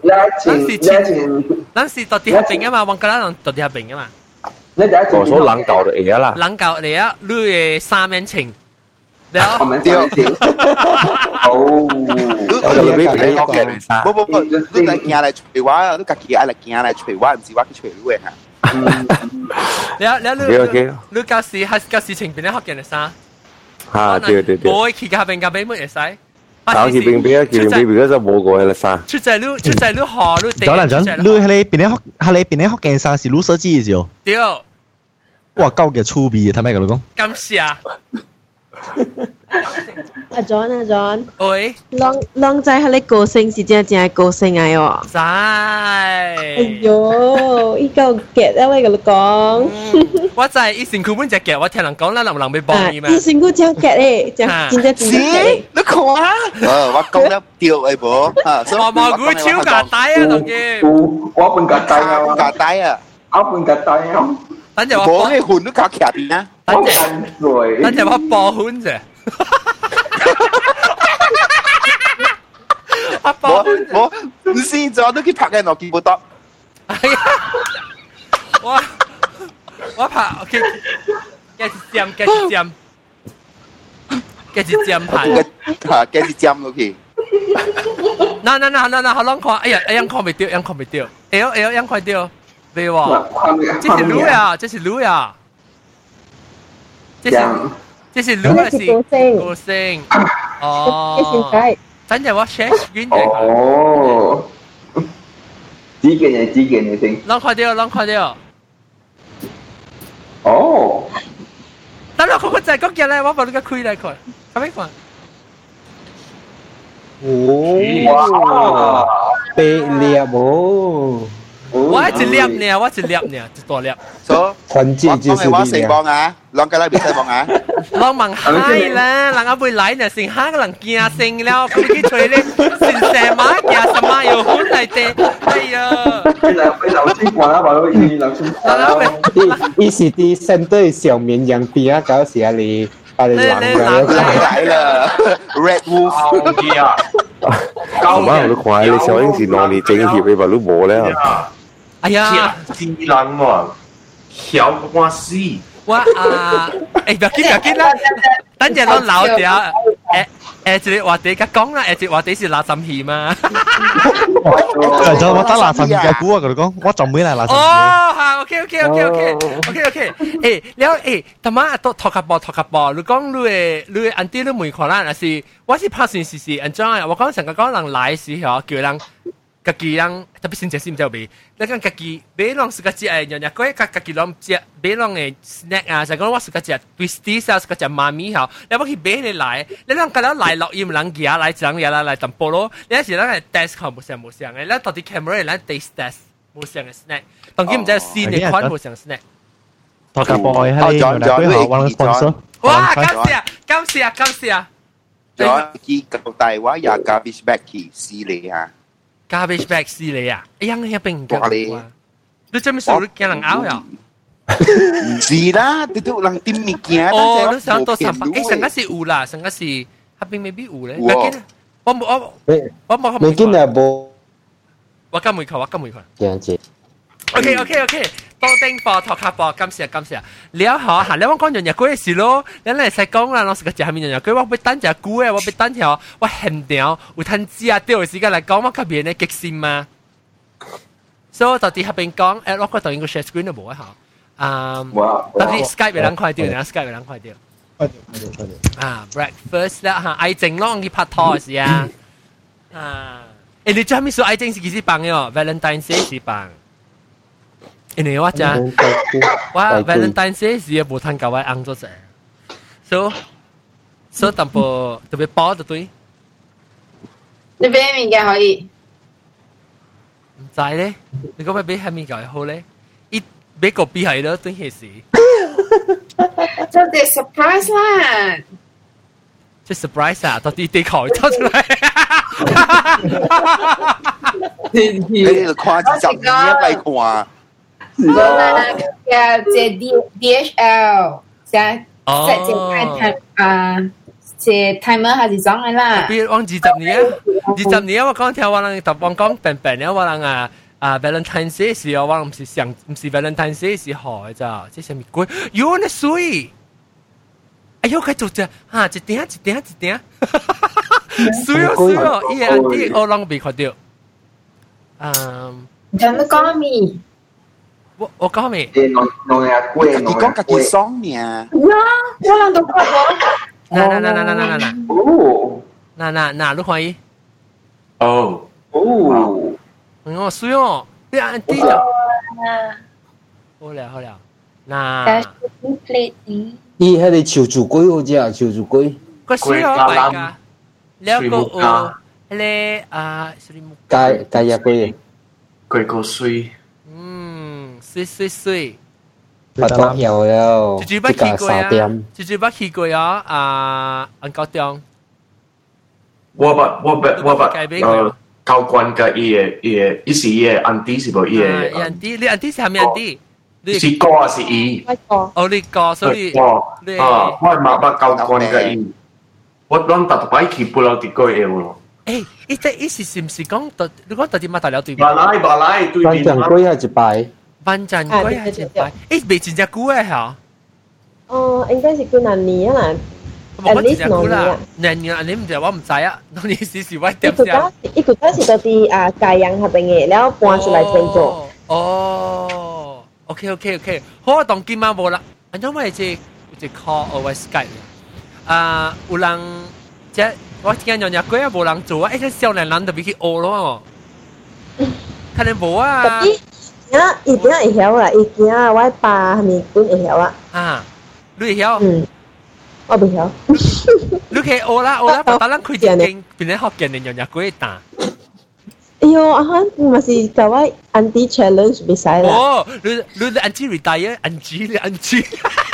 A: 咱是到底合併啊嘛，黃家人到底合併啊嘛。
D: 我所冷舊嘅嘢啦，
A: 冷舊嚟啊，你嘅三面情。
E: 對，哦，
D: 我就俾你講嘅，
E: 不，你嚟行嚟隨我，你家己愛嚟行嚟隨我，唔是我去隨你
A: 嚇。你舊時情邊啲學嘅嚟啥？
D: 嚇，對。
A: 我去合併夾俾乜嘢使？
D: 搞起邊邊啊！叫邊邊嗰就冇過啦啥。
A: 出在你學你。
K: 早兩陣，你喺邊啲學嘅啥是你設計嘅時候？
A: 對。
K: 哇，夠嘅粗鄙，睇咩嘅老公？
A: 咁試啊！
L: 阿 John，
A: 喂，
L: 浪仔係你個性是真係個性嚟喎。
A: 仔，哎
L: 呦，依個 get 啊！喂，個講，
A: 我就係以前佢本隻 get，我聽人講啦，能唔能俾幫你咩？
L: 以前佢真 get 咧，真 get。
A: 你講啊！
E: 我講得掉誒噃，
A: 我冇估超架底啊，同嘅。
H: 我半架底啊，
E: 架底啊，
H: 我半架底啊。
A: 等陣
E: 我幫你換都搞劇邊啊！
A: 等陣我播款啫。
E: 我唔試咗都去拍嘅，我見唔到。
A: 係啊，我拍 OK， 繼續尖拍，
E: 繼續尖落去。
A: 嗱，好難看，哎呀，看未掉，樣快掉。對喎，這是路呀，這是路啊，個性，哦，等陣我 share screen 嘅。
H: 哦，幾件嘢先。
A: 啷快啲。
H: 哦，
A: 等我嗰隻嗰件咧，我把你個開嚟看，咁樣看。
I: 哇，被獵喎！
A: 我一粒呢，一大粒。
E: 所以，我成幫啊，兩個禮拜成幫啊。
A: 兩問閪啦，人家會來呢，成蝦個人驚成了，佢去吹咧，成成馬驚什麼又好嚟嘅，哎呀！
H: 流星慣啦，話到流星。
I: 伊是啲相對小綿羊邊啊，搞時啊你。
E: 來了 ，Red Wolf
D: 啊！唔係我快，你小英是攞你政協，你話都冇咧。
A: 哎呀，
D: 智能喎，曉我死！
A: 我誒，不要緊啦，等陣我老掉。即係話你而家講啦，即係話你是垃圾戲嘛？
K: 就我得垃圾戲嘅估啊，佢講我就唔會嚟垃圾戲。
A: 哦，係 OK。誒，แล้วทำไมตัวทอกระบอ你講你อันที่你ไม่ขอ啦，但是我是拍算是安怎啊？我講成個講人來時候叫人。家己人特別先食先唔知味，你講家己買啷是個隻誒，日過家己啷隻買啷誒 snack 啊，就講我是個隻 twisties 啊，是個隻媽咪後，你要去買你來，你啷個啷來落音啷嘢來整嘢來淡薄咯，你有時啷係 test 看冇相嘅，你到底 camera 啷 taste test 冇相嘅 snack，當然唔知試你款冇相 snack。
K: 托卡 boy 係你好，我哋 sponsor。
A: 哇，感謝。
E: 咗佢舊大話也 garbage bag 去試你啊！
A: garbage bag 試你啊！哎呀，你邊個啊？你做咩數你驚人咬呀？
E: 唔是啦，你都人點物件？
A: 哦，你想到300？誒，上個是有啦，上個是下邊未必有咧。我冇。
I: 未見啊冇。
A: 我今未看。
I: 樣子。
A: OK。 多丁貨托卡貨，感謝。你好嚇，你我講樣嘢鬼事咯，你嚟使講啦，我食個食下面樣嘢鬼，我俾等隻股嘅，我俾等條，我現掉，有攤子啊，掉嘅時間嚟講，我級別呢極限嘛。所以到底下邊講，我覺得應該 share screen 都冇啊嚇。但係 Skype 會撚快啲，你 Skype 會撚快啲。
I: 快
A: 啊 ，breakfast 啦嚇，愛情咯，你拍拖時啊。啊，誒你最後面說愛情是幾時辦嘅哦 ？Valentine's Day 是辦。因為我講，我 Valentine's Day 是冇通教我按做者，所以特別包就對。
G: 你俾物件可以？
A: 唔知咧，你講咩俾係物件好咧？一俾個幣係咯，真係是。
G: 做啲 surprise 啦。
A: 即 surprise 啊！到底地球出嚟。
E: 你個跨集一嚟看。
G: 借 DHL，借timer 還是裝嘅啦。
A: 比如往20年，我講聽我人特講講病咧，我人Valentine's Day 時我唔是 Valentine's Day 時好嘅咋，即係咩鬼？喲，你水！哎呦，佢做只嚇一點，水哦，伊個啲我啷未看到。
G: 咁你講咩？
A: 我講咩？
E: 你講自己爽命。
G: 呀，我諗到過
A: 嗱，你看伊。
C: 哦，
A: 我水哦，你按啲啊。好了，嗱。
I: 伊迄個潮柱龜好只，潮柱龜。
A: 個水哦，大家。了個哦，迄個
I: 加入龜。
C: 龜個水。
A: 水，
I: 我都曉了，
A: 一個3點，一個去過啊，安高中。
C: 我教官嘅伊是伊嘅安迪是無伊嘅。
A: 安迪，你安迪是係咪安迪？
C: 是哥啊，是伊。
A: 哦，你哥，所以
C: 我冇教官嘅伊，我諗特擺去不了啲個嘢咯。
A: 誒，伊是唔是講你講到啲乜大了對面？
C: 馬來對面。
I: 萬丈龜係一排。
A: 萬丈龜係一排。誒，未真正久嘅嚇。
L: 哦，應該是幾多年啊？
A: at least 2年，你唔知我唔知啊。2年是我點先？
L: 伊嗰陣時到啲嘉陽嗰邊嘅，然後搬出來這邊做。
A: 哦 ，OK， 好，當今晚冇啦。因為即 call or Skype 有人即我聽人講過冇人做啊，即少年人特別去學咯。可能冇啊。
L: 伊點會曉啦？伊見啊，我爸係咪本會曉啊？
A: 啊，你會曉？
L: 我唔曉。
A: 你可以學啦，但係佢已經變咗學嘅人過一打。
L: 哎呦，阿漢咪是教我 anti challenge 比賽啦。
A: 哦，你 anti retire anti。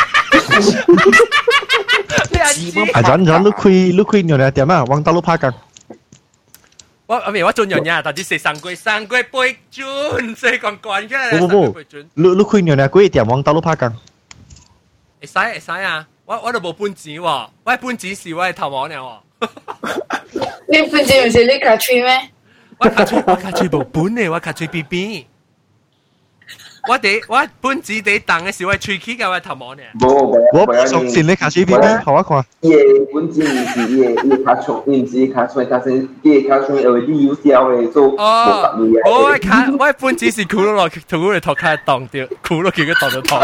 K: 啊，陣你開牛奶店啊，往大陸拍緊。
A: 我做樣嘢，但係食三個杯樽，所以講關嘅。
K: 不，你開牛奶貴店往大陸拍緊。
A: 會使啊！我都冇本錢喎，我本錢是我係頭網嚟喎。
G: 你本錢唔是你卡吹咩？
A: 我卡吹冇本嘅，我卡吹 BB。我本錢地當嘅時我係吹起嘅，我係頭網嚟。
K: 我從前你卡吹 BB，好一看。
H: 伊本錢唔是伊卡吹，伊唔是卡吹，但是伊卡吹有啲有效嘅，做冇特別嘅。
A: 我本錢是骷髏落，骷髏嚟頭卡當掉，骷髏叫佢當咗頭。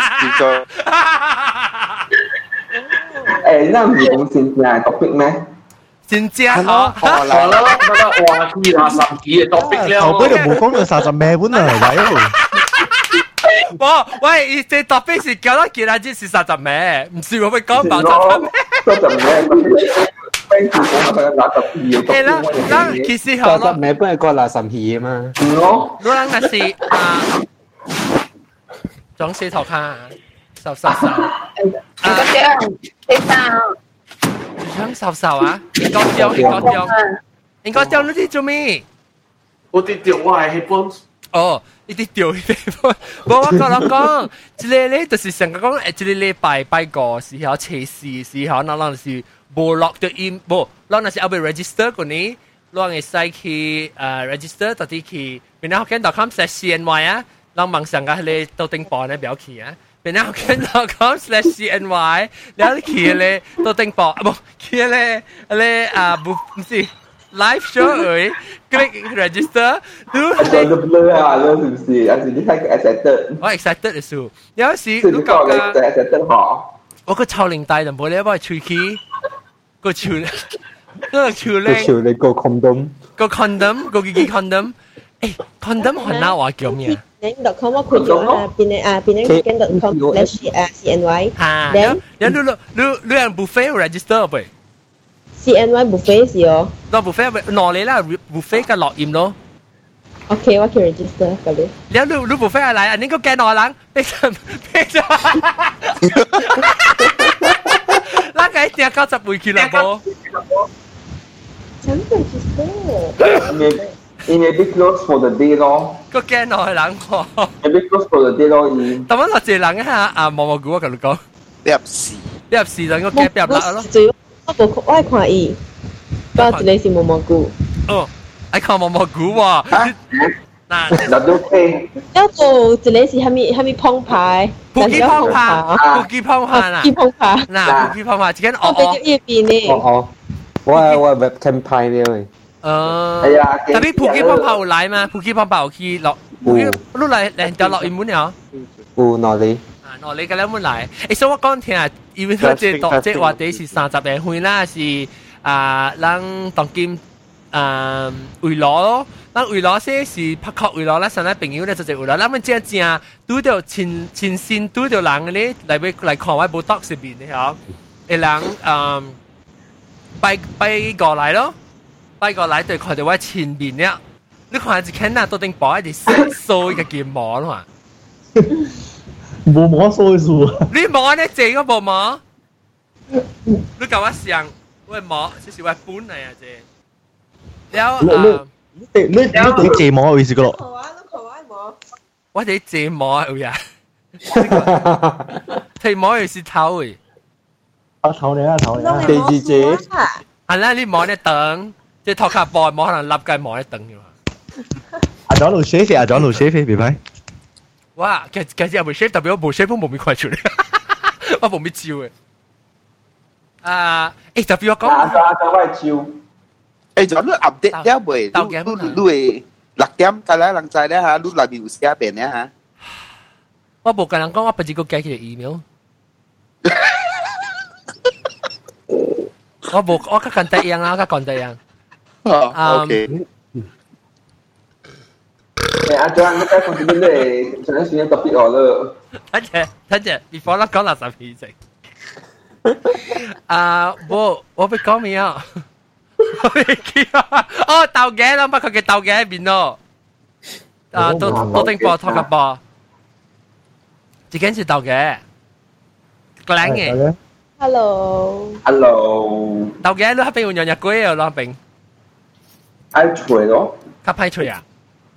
H: 誒，那唔係講真正嘅 topic 咩？
A: 真正好，
C: 好啦，話啲30幾嘅 topic 了。
K: 後尾就冇講到30咩本啊，
A: 喂，這 topic 是叫得見下啲是30咩？唔是我會講爆30咩
H: ？30咩？
A: 係啦，嗱，其實好咯。
I: 30咩本係過垃圾戲嘛？
H: 咯，
A: 如果那是裝死頭卡。瘦。瘦啊！應該掉你啲做咩？
C: 我啲掉我係本。
A: 哦，呢啲掉呢啲，我講，即係咧，就是成個講，即係禮拜個時候，測試時候，那是冇落到音，冇，那是要被 register 嗰啲，那係使去register，到底去，然後見到佢哋 CNY 啊。 咱網上嘅你到頂磅咧表記啊，然後跟到com/cny， 然後記咧到頂磅啊，冇記咧唔是 live show 誒 ，click register，
H: 都blur 啊，是不是？還是你太 excited？
A: 我 excited 嘅數，有時你講嘅
H: excited 嗬，
A: 我個超齡大就冇咧，幫佢吹氣，個超咧，
I: 個 condom，
A: 個 condom， 個幾 condom， 誒 condom 韓文話叫咩啊？
L: .com 我開咗Penang.com/CNY
A: 嚇，然後你用 buffet register 呗
L: CNY buffet 是哦，
A: 攞 buffet 攞你啦 buffet 嘅落鹽咯。
L: OK， 我去 register 嗰啲。
A: 然後你 buffet 係嚟，你個驚我冷，逼咗，嗱佢點90倍去啦噃？
L: 真 register。
H: Maybe close for the day 咯。
A: 個驚我係冷喎。
H: Maybe close for the day 咯。
A: 但係我借冷一下啊，蘑菇我同你講，
E: 你入市
A: 就應該驚入啦咯。
L: 我係看伊，不過一個是蘑菇。
A: 哦，愛看蘑菇喎。
H: 嗱都 OK。
L: 一個一個是蝦米澎湃，
A: 布基澎湃啊，布基澎湃，只間
L: 我哋呢邊呢。
I: 我 webcam 拍呢喂。
H: 係啊，
A: 特別普吉泡泡有來嘛？普吉泡泡有去落，你嚟就落英文了。
I: 有哪裡？
A: 哪裡嘅兩門來？所以我講聽啊，因為佢即話題是30個會啦，是咱當今為樂咯，咱為樂些是拍確為樂啦，上來朋友咧就為樂，咱們正拄到前線拄到人咧嚟看我部 doc 入邊嘅嗬，嘅人拜過來咯。拜過來對看到我前面咧，你看一看啊，到頂包一啲掃嘅件膜啦嘛，
K: 冇膜掃數啊！
A: 你膜咧正嗰部膜，你教我上喂膜，即是我本嚟啊啫。แล้ว
K: 你借膜嘅意思個咯？
A: 我哋借膜有呀，借膜又是頭誒，
K: 頭嚟，
I: 地址借，
A: 係啦，你膜咧等。即係托卡波冇可能立雞望一等嘅嘛。
K: 阿莊路 shave 阿莊路 shave 別牌。
A: 哇！其實有冇 shave 特別我冇 shave 冇咩快出嚟，我冇咩招嘅。特別我講。
H: 就快招。
E: 就你 update 一回，你會6點㗎啦，人在咧嚇，你內面有寫邊咧嚇。
A: 我冇跟人講，我不知個寄佢 email。我跟第樣啊，我跟第樣。
E: OK。
H: 阿張，你該講啲咩？上一選 topic 我咯。
A: 睇住 ，before 我講垃圾皮食。我被講咩啊？我被叫哦，豆嘅啦，乜佢嘅豆嘅喺邊咯？都頂波拖個波，自己是豆嘅，個靚嘅。
L: Hello。
A: 豆嘅你喺邊用日龜啊？攞邊？
H: 愛吹咯。
A: 佢派吹啊？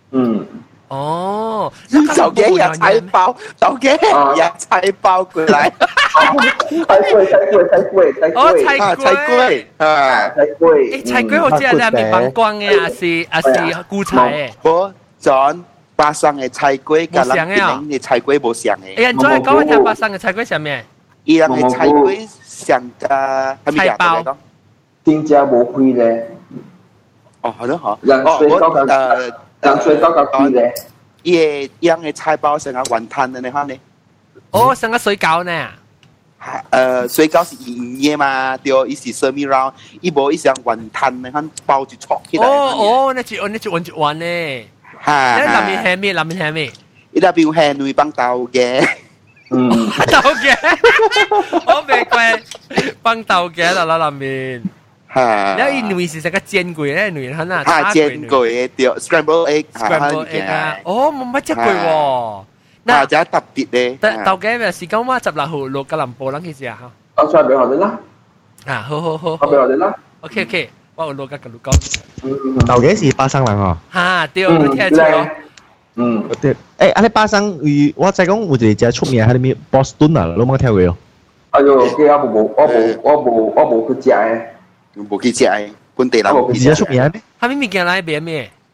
E: 哦，豆嘅也菜包，豆嘅也菜包過來。
H: 菜龜。
A: 哦，菜龜
E: 啊，
H: 菜龜。
A: 菜龜好似係你係陽光嘅，還是菇菜嘅？
E: 我轉巴生嘅菜龜，跟人哋嘅菜龜冇相嘅。
A: 人再講一聽巴生嘅菜龜係咩？
E: 伊人嘅菜龜像個
A: 菜包，
H: 點解冇灰咧？
E: 哦，係咯，
H: 人水高個灰咧。
E: 伊嘅菜包成個雲吞嘅，你看呢？
A: 哦，成個水餃呢？
E: 水餃是圓嘅嘛，對，伊是 semi round， 伊無伊像雲吞，你看包住戳起來。
A: 哦，那就彎呢。
E: 嚇！
A: 你南面係咩？
E: 伊那邊係女幫豆嘅。
A: 豆嘅，我未貴幫豆嘅啦南面。係。你女是成個煎鬼咧，女人啊。
E: 嚇，煎鬼對 ，scramble egg
A: 啊。哦，冇乜隻鬼喎。
E: 嗱，就特別咧。
A: 豆嘅咪是講話16號落吉林布啦，其實啊。
H: 我出嚟俾我哋啦。
A: 啊，好。我
H: 俾我哋啦。
A: OK，我有落吉咁講。
K: 豆嘅是巴生人哦。
A: 嚇，對，我聽得出。
K: 對，阿你巴生，我再講有一隻出名喺咩 Boston 啊，你冇聽過哦？
H: 哎呦，我冇去食嘅，
E: 冇去食嘅，本地人冇去食。
K: 而家出名咩？
A: 係咩物件來邊咩？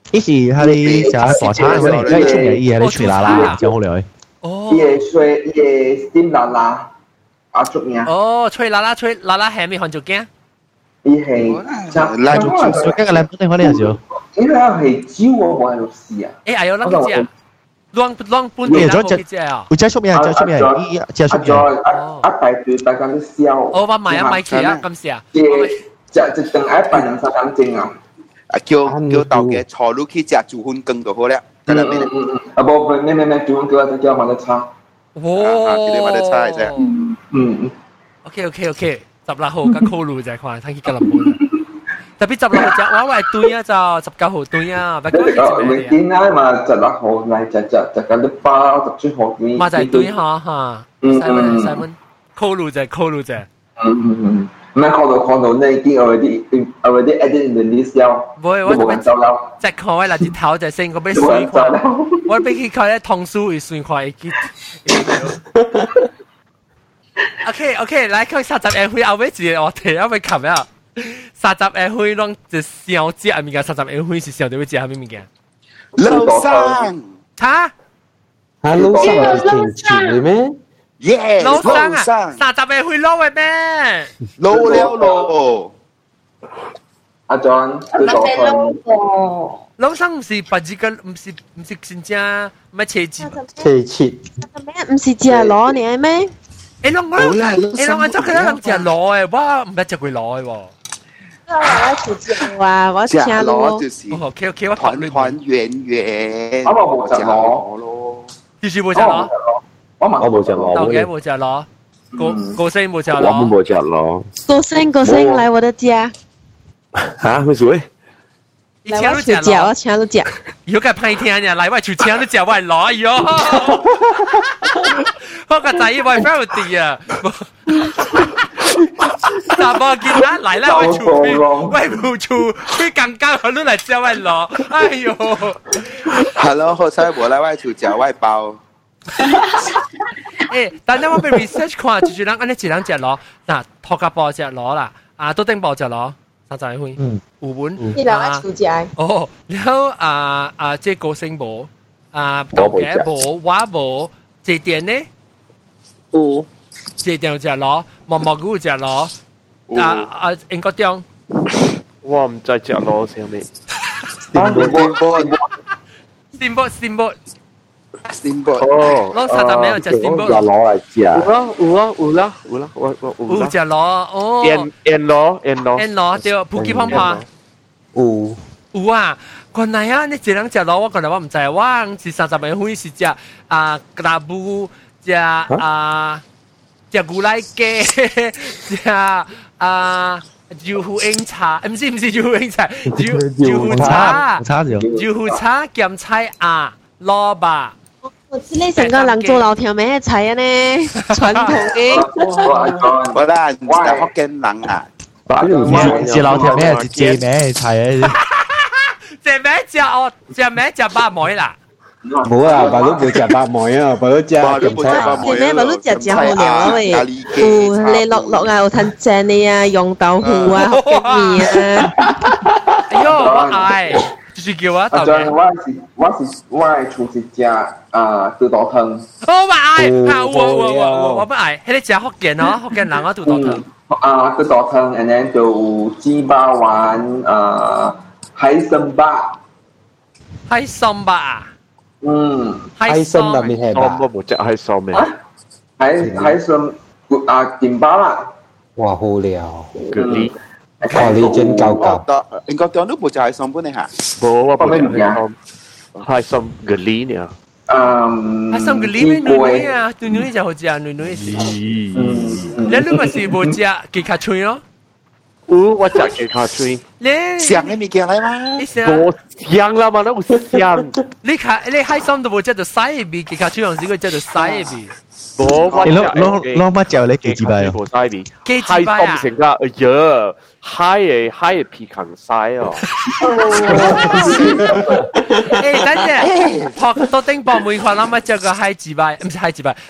K: 一時他哋就係大餐，可能真係出名嘢，你吹啦啦，真好嚟。
H: 哦。伊 steam 啦啦，啊出名。
A: 哦，吹啦啦係咪看做驚？
H: 伊係
K: 拉住最緊嘅兩本可能就。
H: 因為係蕉我冇喺度試啊。
A: 誒，係有啷個隻？啷本地啷個隻啊？
K: 會真出名，真出名，真出名。
H: 大隊大家都笑。
A: 我話買啊買旗啊，咁時啊。
H: 就等一班人殺緊正啊！
E: 叫豆嘅坐路去食煮飯羹就好了。
H: 咩？煮飯羹叫馬德叉。
A: 哦，
E: 叫馬德叉啫。
A: OK， 16號嘅考慮就係看睇佢吉林本。特別16號隻，我話對啊，就19號對啊，不過
H: 你見啊嘛，16號嚟就緊啲包17號對。
A: 嘛就係對嚇，細蚊考慮就。
H: 唔係看到呢啲already added in the list 了。
A: 我走啦。即係看嗱啲頭就先，我俾算看，我俾佢看咧通書會算看一。OK， 來看30年會後尾字我睇下咪琴日30年會攏就小節啊，物件30年會是小啲會節係咩物件？
E: 樓上
A: 嚇？
I: 樓上係錢咩？
E: 耶！
A: 老生啊，30年會攞嘅咩？
E: 攞了咯。
H: 阿 John，
A: 老生唔是白字嘅，唔是真正咩車字？
I: 車切。
L: 唔是只攞你咩？
A: 誒，啷個做佢啷只攞嘅？我唔係只佢攞嘅喎。
L: 我聽咯。
E: OK， 我團圓。
H: 我冇只攞
E: 咯。
A: 就是冇只攞。
D: 我冇只攞。
A: 豆嘅冇只攞。高升冇只攞。
D: 我冇只攞。
L: 高升來我的家。
D: 嚇？咩事？
L: 來我出家，我請你食。
A: 以後佢拍聽呀，來我出請你食，我係攞喲。我個仔我係 family 啊。但係見啦，嚟啦，我冇出，佢更加可能嚟食我係攞。哎呦
E: ！Hello， 好彩我嚟我出食我包。
A: 誒，但係我俾 research 看，就是人安尼一人食攞，嗱，托家包食攞啦，啊，都頂包食攞。30會，有本
L: 你兩個出街。
A: 哦，然後即個星無，豆嘅無，話無，這點呢？
C: 有，
A: 這點有隻攞，毛毛菇有隻攞，英國中。
C: 我唔知隻攞上面。
A: Steamboat。哦，攞30年有隻 Steamboat。
D: 攞嚟食。
C: 有啦，
A: 有隻攞，哦。
C: N攞，
A: 對，普吉胖胖。有啊，原來啊，你一人隻攞，我原來我唔知，我是30年會是隻格布，隻牛奶雞，隻豆腐英茶，唔是豆腐英茶，豆腐茶，豆腐茶鹹菜啊，蘿蔔。
L: 我知你成個人做老條咩菜啊呢？傳統嘅。
E: 我啦，係福建人啊。
K: 是老條咩？是借咩菜啊？
A: 借咩食百梅啦？
I: 冇啊，爸都冇食百梅啊，爸都食鹹菜啊。
L: 借咩？爸都食好料啊喂。你落啊，有攤正你啊，用豆腐啊，福建麵啊。
A: 哎呦，我愛。就是叫我豆嘅。
H: 我係出去食豆豆湯。
A: 我我不愛，迄個食福建哦，福建人我豆豆湯。
H: 豆豆湯 ，and then 就雞巴丸海參吧。
A: 海參吧。
I: 海參入面係吧？
C: 我冇食海參咩？
H: 海參點巴啦。
I: 哇，好料。
C: 哦，
I: 你真夠夠。
E: 英國都冇食海參本嚟嚇。
C: 冇，我冇食海參嘅梨呢。
A: 海參嘅梨女啊，女就好食啊，女是。你咪是冇食雞卡脆咯？
C: 我食雞卡脆。
A: 你
E: 香嘅物件嚟嘛？
C: 冇香啦嘛，都香。
A: 你海參都冇食到西味，雞卡脆用時佢食到西味。
K: 攞乜嚼你幾支幣啊？
C: 冇西味。
A: 幾支幣啊？
C: 成個，哎呀！嗨嘅皮扛晒哦！
A: 誒，等陣，學到頂部每塊諗乜隻個嗨字幣，唔係嗨字幣，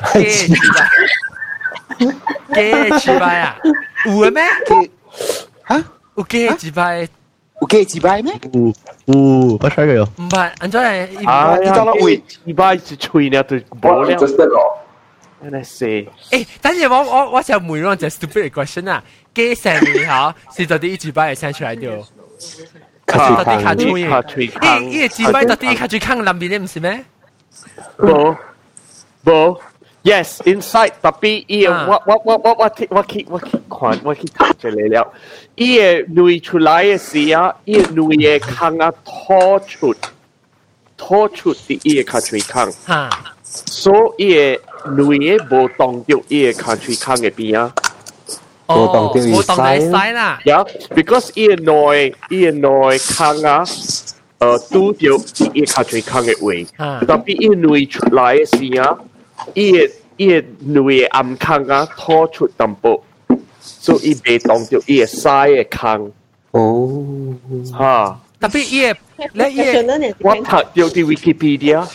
A: 幾字幣啊？有嘅咩？嚇？有幾字幣？
E: 有幾幾擺咩？
K: 不出嘅喲。
A: 唔係，安怎嚟？
D: 你講到喂，幾擺一吹呢就冇了。Let's see。
A: 誒，等陣我就問咗隻 stupid question 啊，幾成年嚇是到底一幾擺會生出來掉？到底卡吹？一幾擺到底卡吹康南邊咧唔是咩？
D: 冇。Yes, inside 特別伊我去看睇住嚟了。伊個內出來嘅時啊，伊個內嘅坑啊拖出啲伊個卡吹坑。所以伊個內嘅無動到伊個卡吹坑嘅邊啊。
A: 無動到使啦。
D: Yeah, because 伊個內坑啊，拄到伊個卡吹坑嘅位。特別伊內出來嘅時啊。伊個內暗坑啊，拖出淡薄，所以袂當到伊個腮嘅坑。哦，嚇！
A: 特別伊個，
D: 我讀到啲 Wikipedia。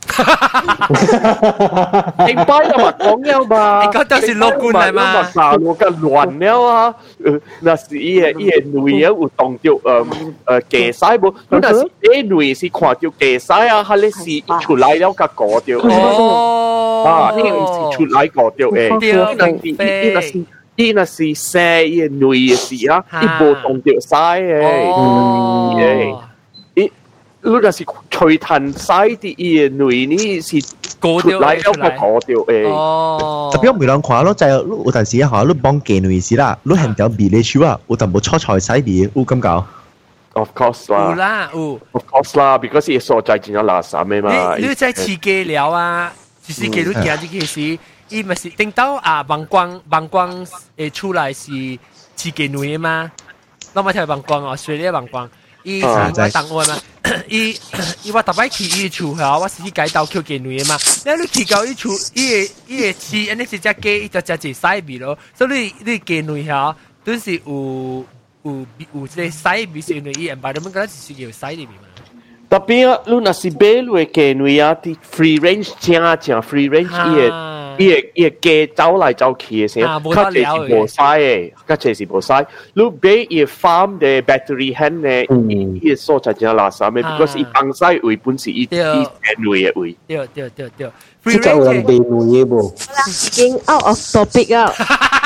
D: 你擺就話講了嘛？
A: 你講到是樂觀嚟嘛？
D: 大陸嘅亂了啊！那是伊個內有當到假腮無？那是伊內是看到假腮啊，佢咧是出來了個過掉。哦，呢個是出來過掉誒。伊那是寫伊內嘅事啊，伊無當到腮誒。如果是吹彈曬啲嘢內呢是過掉嚟咗個過掉誒。
K: 哦。特別我未諗看咯，就係有陣時嚇，你幫見內事啦，你係條味嚟燒啊，有淡薄炒菜曬啲，有咁搞。
D: Of course 啦。
A: 有啦，有。
D: Of course 啦 ，because 伊所在真係垃圾咩嘛。
A: 你在刺激了啊？就是記錄見啲嘅事，伊咪是等到啊曝光誒出來是刺激內嘛？我咪睇曝光哦，水咧曝光。伊是我當我嘛，伊我特別去伊厝嚇，我是去改刀 Q 嘅女嘅嘛。你去到伊厝，伊個刺，安尼是只雞，伊就只細味咯。所以你嘅女嚇，都是有即個細味，是因為伊 environment 嗰陣是有細味嘛。
D: 特別啊，你若是買落嘅女啊，啲 free range 正 free range 伊個雞走來走去嘅時候，較濟是無曬嘅，較濟是無曬。你買伊 farm 嘅 battery hen 咧，伊個所在真垃圾嘅 ，because 伊放曬為本是伊嘅內嘅位。
A: 對。
I: 即係有人地內嘅噃。
L: 已經 out of topic 啊！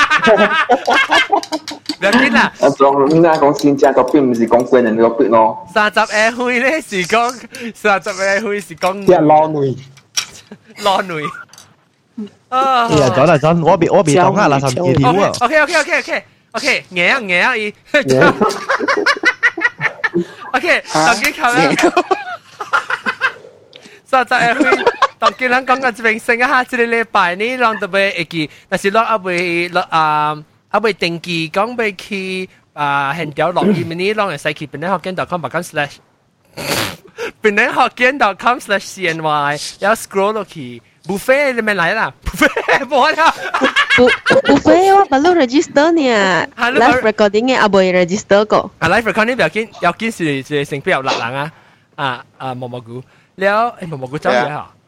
A: 唔要緊啦。
H: 我講新加坡邊唔是講貴人嘅topic咯。
A: 30歲咧是講30歲是講。
I: 即係攞女。
K: 啊！呀，講嚟講，我別講下垃圾嘅條啊。
A: OK，硬伊。OK，當佢靠咧。30歲，當佢人講個這邊升下，這個禮拜呢，讓特別會記，但是讓阿未定期講要去現條錄音呢，讓人使去邊咧學見到看/邊咧學見到com/cny，然後 scroll 落去。buffet 你咪嚟啦 ，buffet 冇啦。
L: buffet 我baru register 呢 ，live recording 嘅阿未 register 過。
A: live recording 要緊是成批有六人蘑菇，แล้ว蘑菇走嘢嚇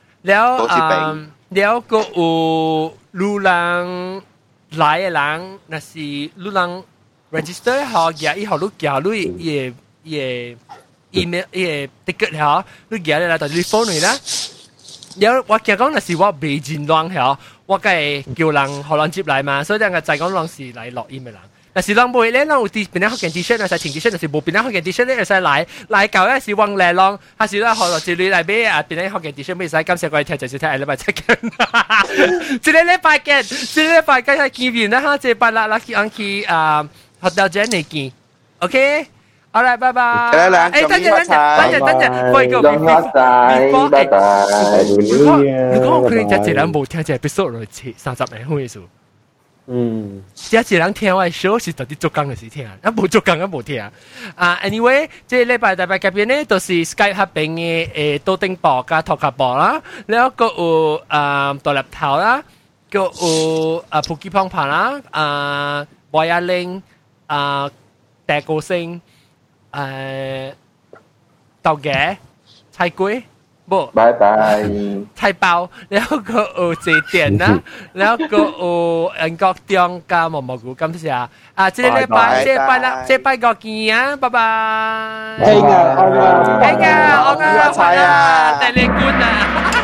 A: แล้วก็路人來嘅人，那是路人 register 好嘅，以後你叫你也 email 也 ticket 嚇，你叫你來到你 phone 嚟啦。有我講那是我未盡量嚇，我梗係叫人學人接來嘛，所以人個就講人是來錄音嘅人。但是人唔會咧，人有啲邊啲學件 T-shirt，有時穿 T-shirt，有時冇邊啲學件 T-shirt 咧，有時來搞咧是往嚟咯，還是咧學落之類嚟俾邊啲學件 T-shirt，咩使今次過嚟聽就少聽，禮拜七見，一個禮拜係見面啦嚇，這拜啦去學到這呢見 ，OK。好啦，拜拜。等陣，喂個 before，拜拜。如果我佢哋一人冇聽，就 episode 落去30年開數。一人聽我 show 是到底做工嘅事聽，冇做工冇聽。anyway， 即係禮拜大拜入邊咧，都是 Skype 合併嘅多丁博加托卡博啦，然後個有獨立頭啦，個有普基胖胖啦，博亞玲大高星。豆嘅、菜龜、 不，
H: 拜拜。
A: 菜包，然後個有字典啦，然後個有英國中加毛毛菇，感謝啊！這個禮拜，這拜啦，這拜個見啊，拜拜。
I: 興啊，
A: 興啊，我啊，第二冠啊！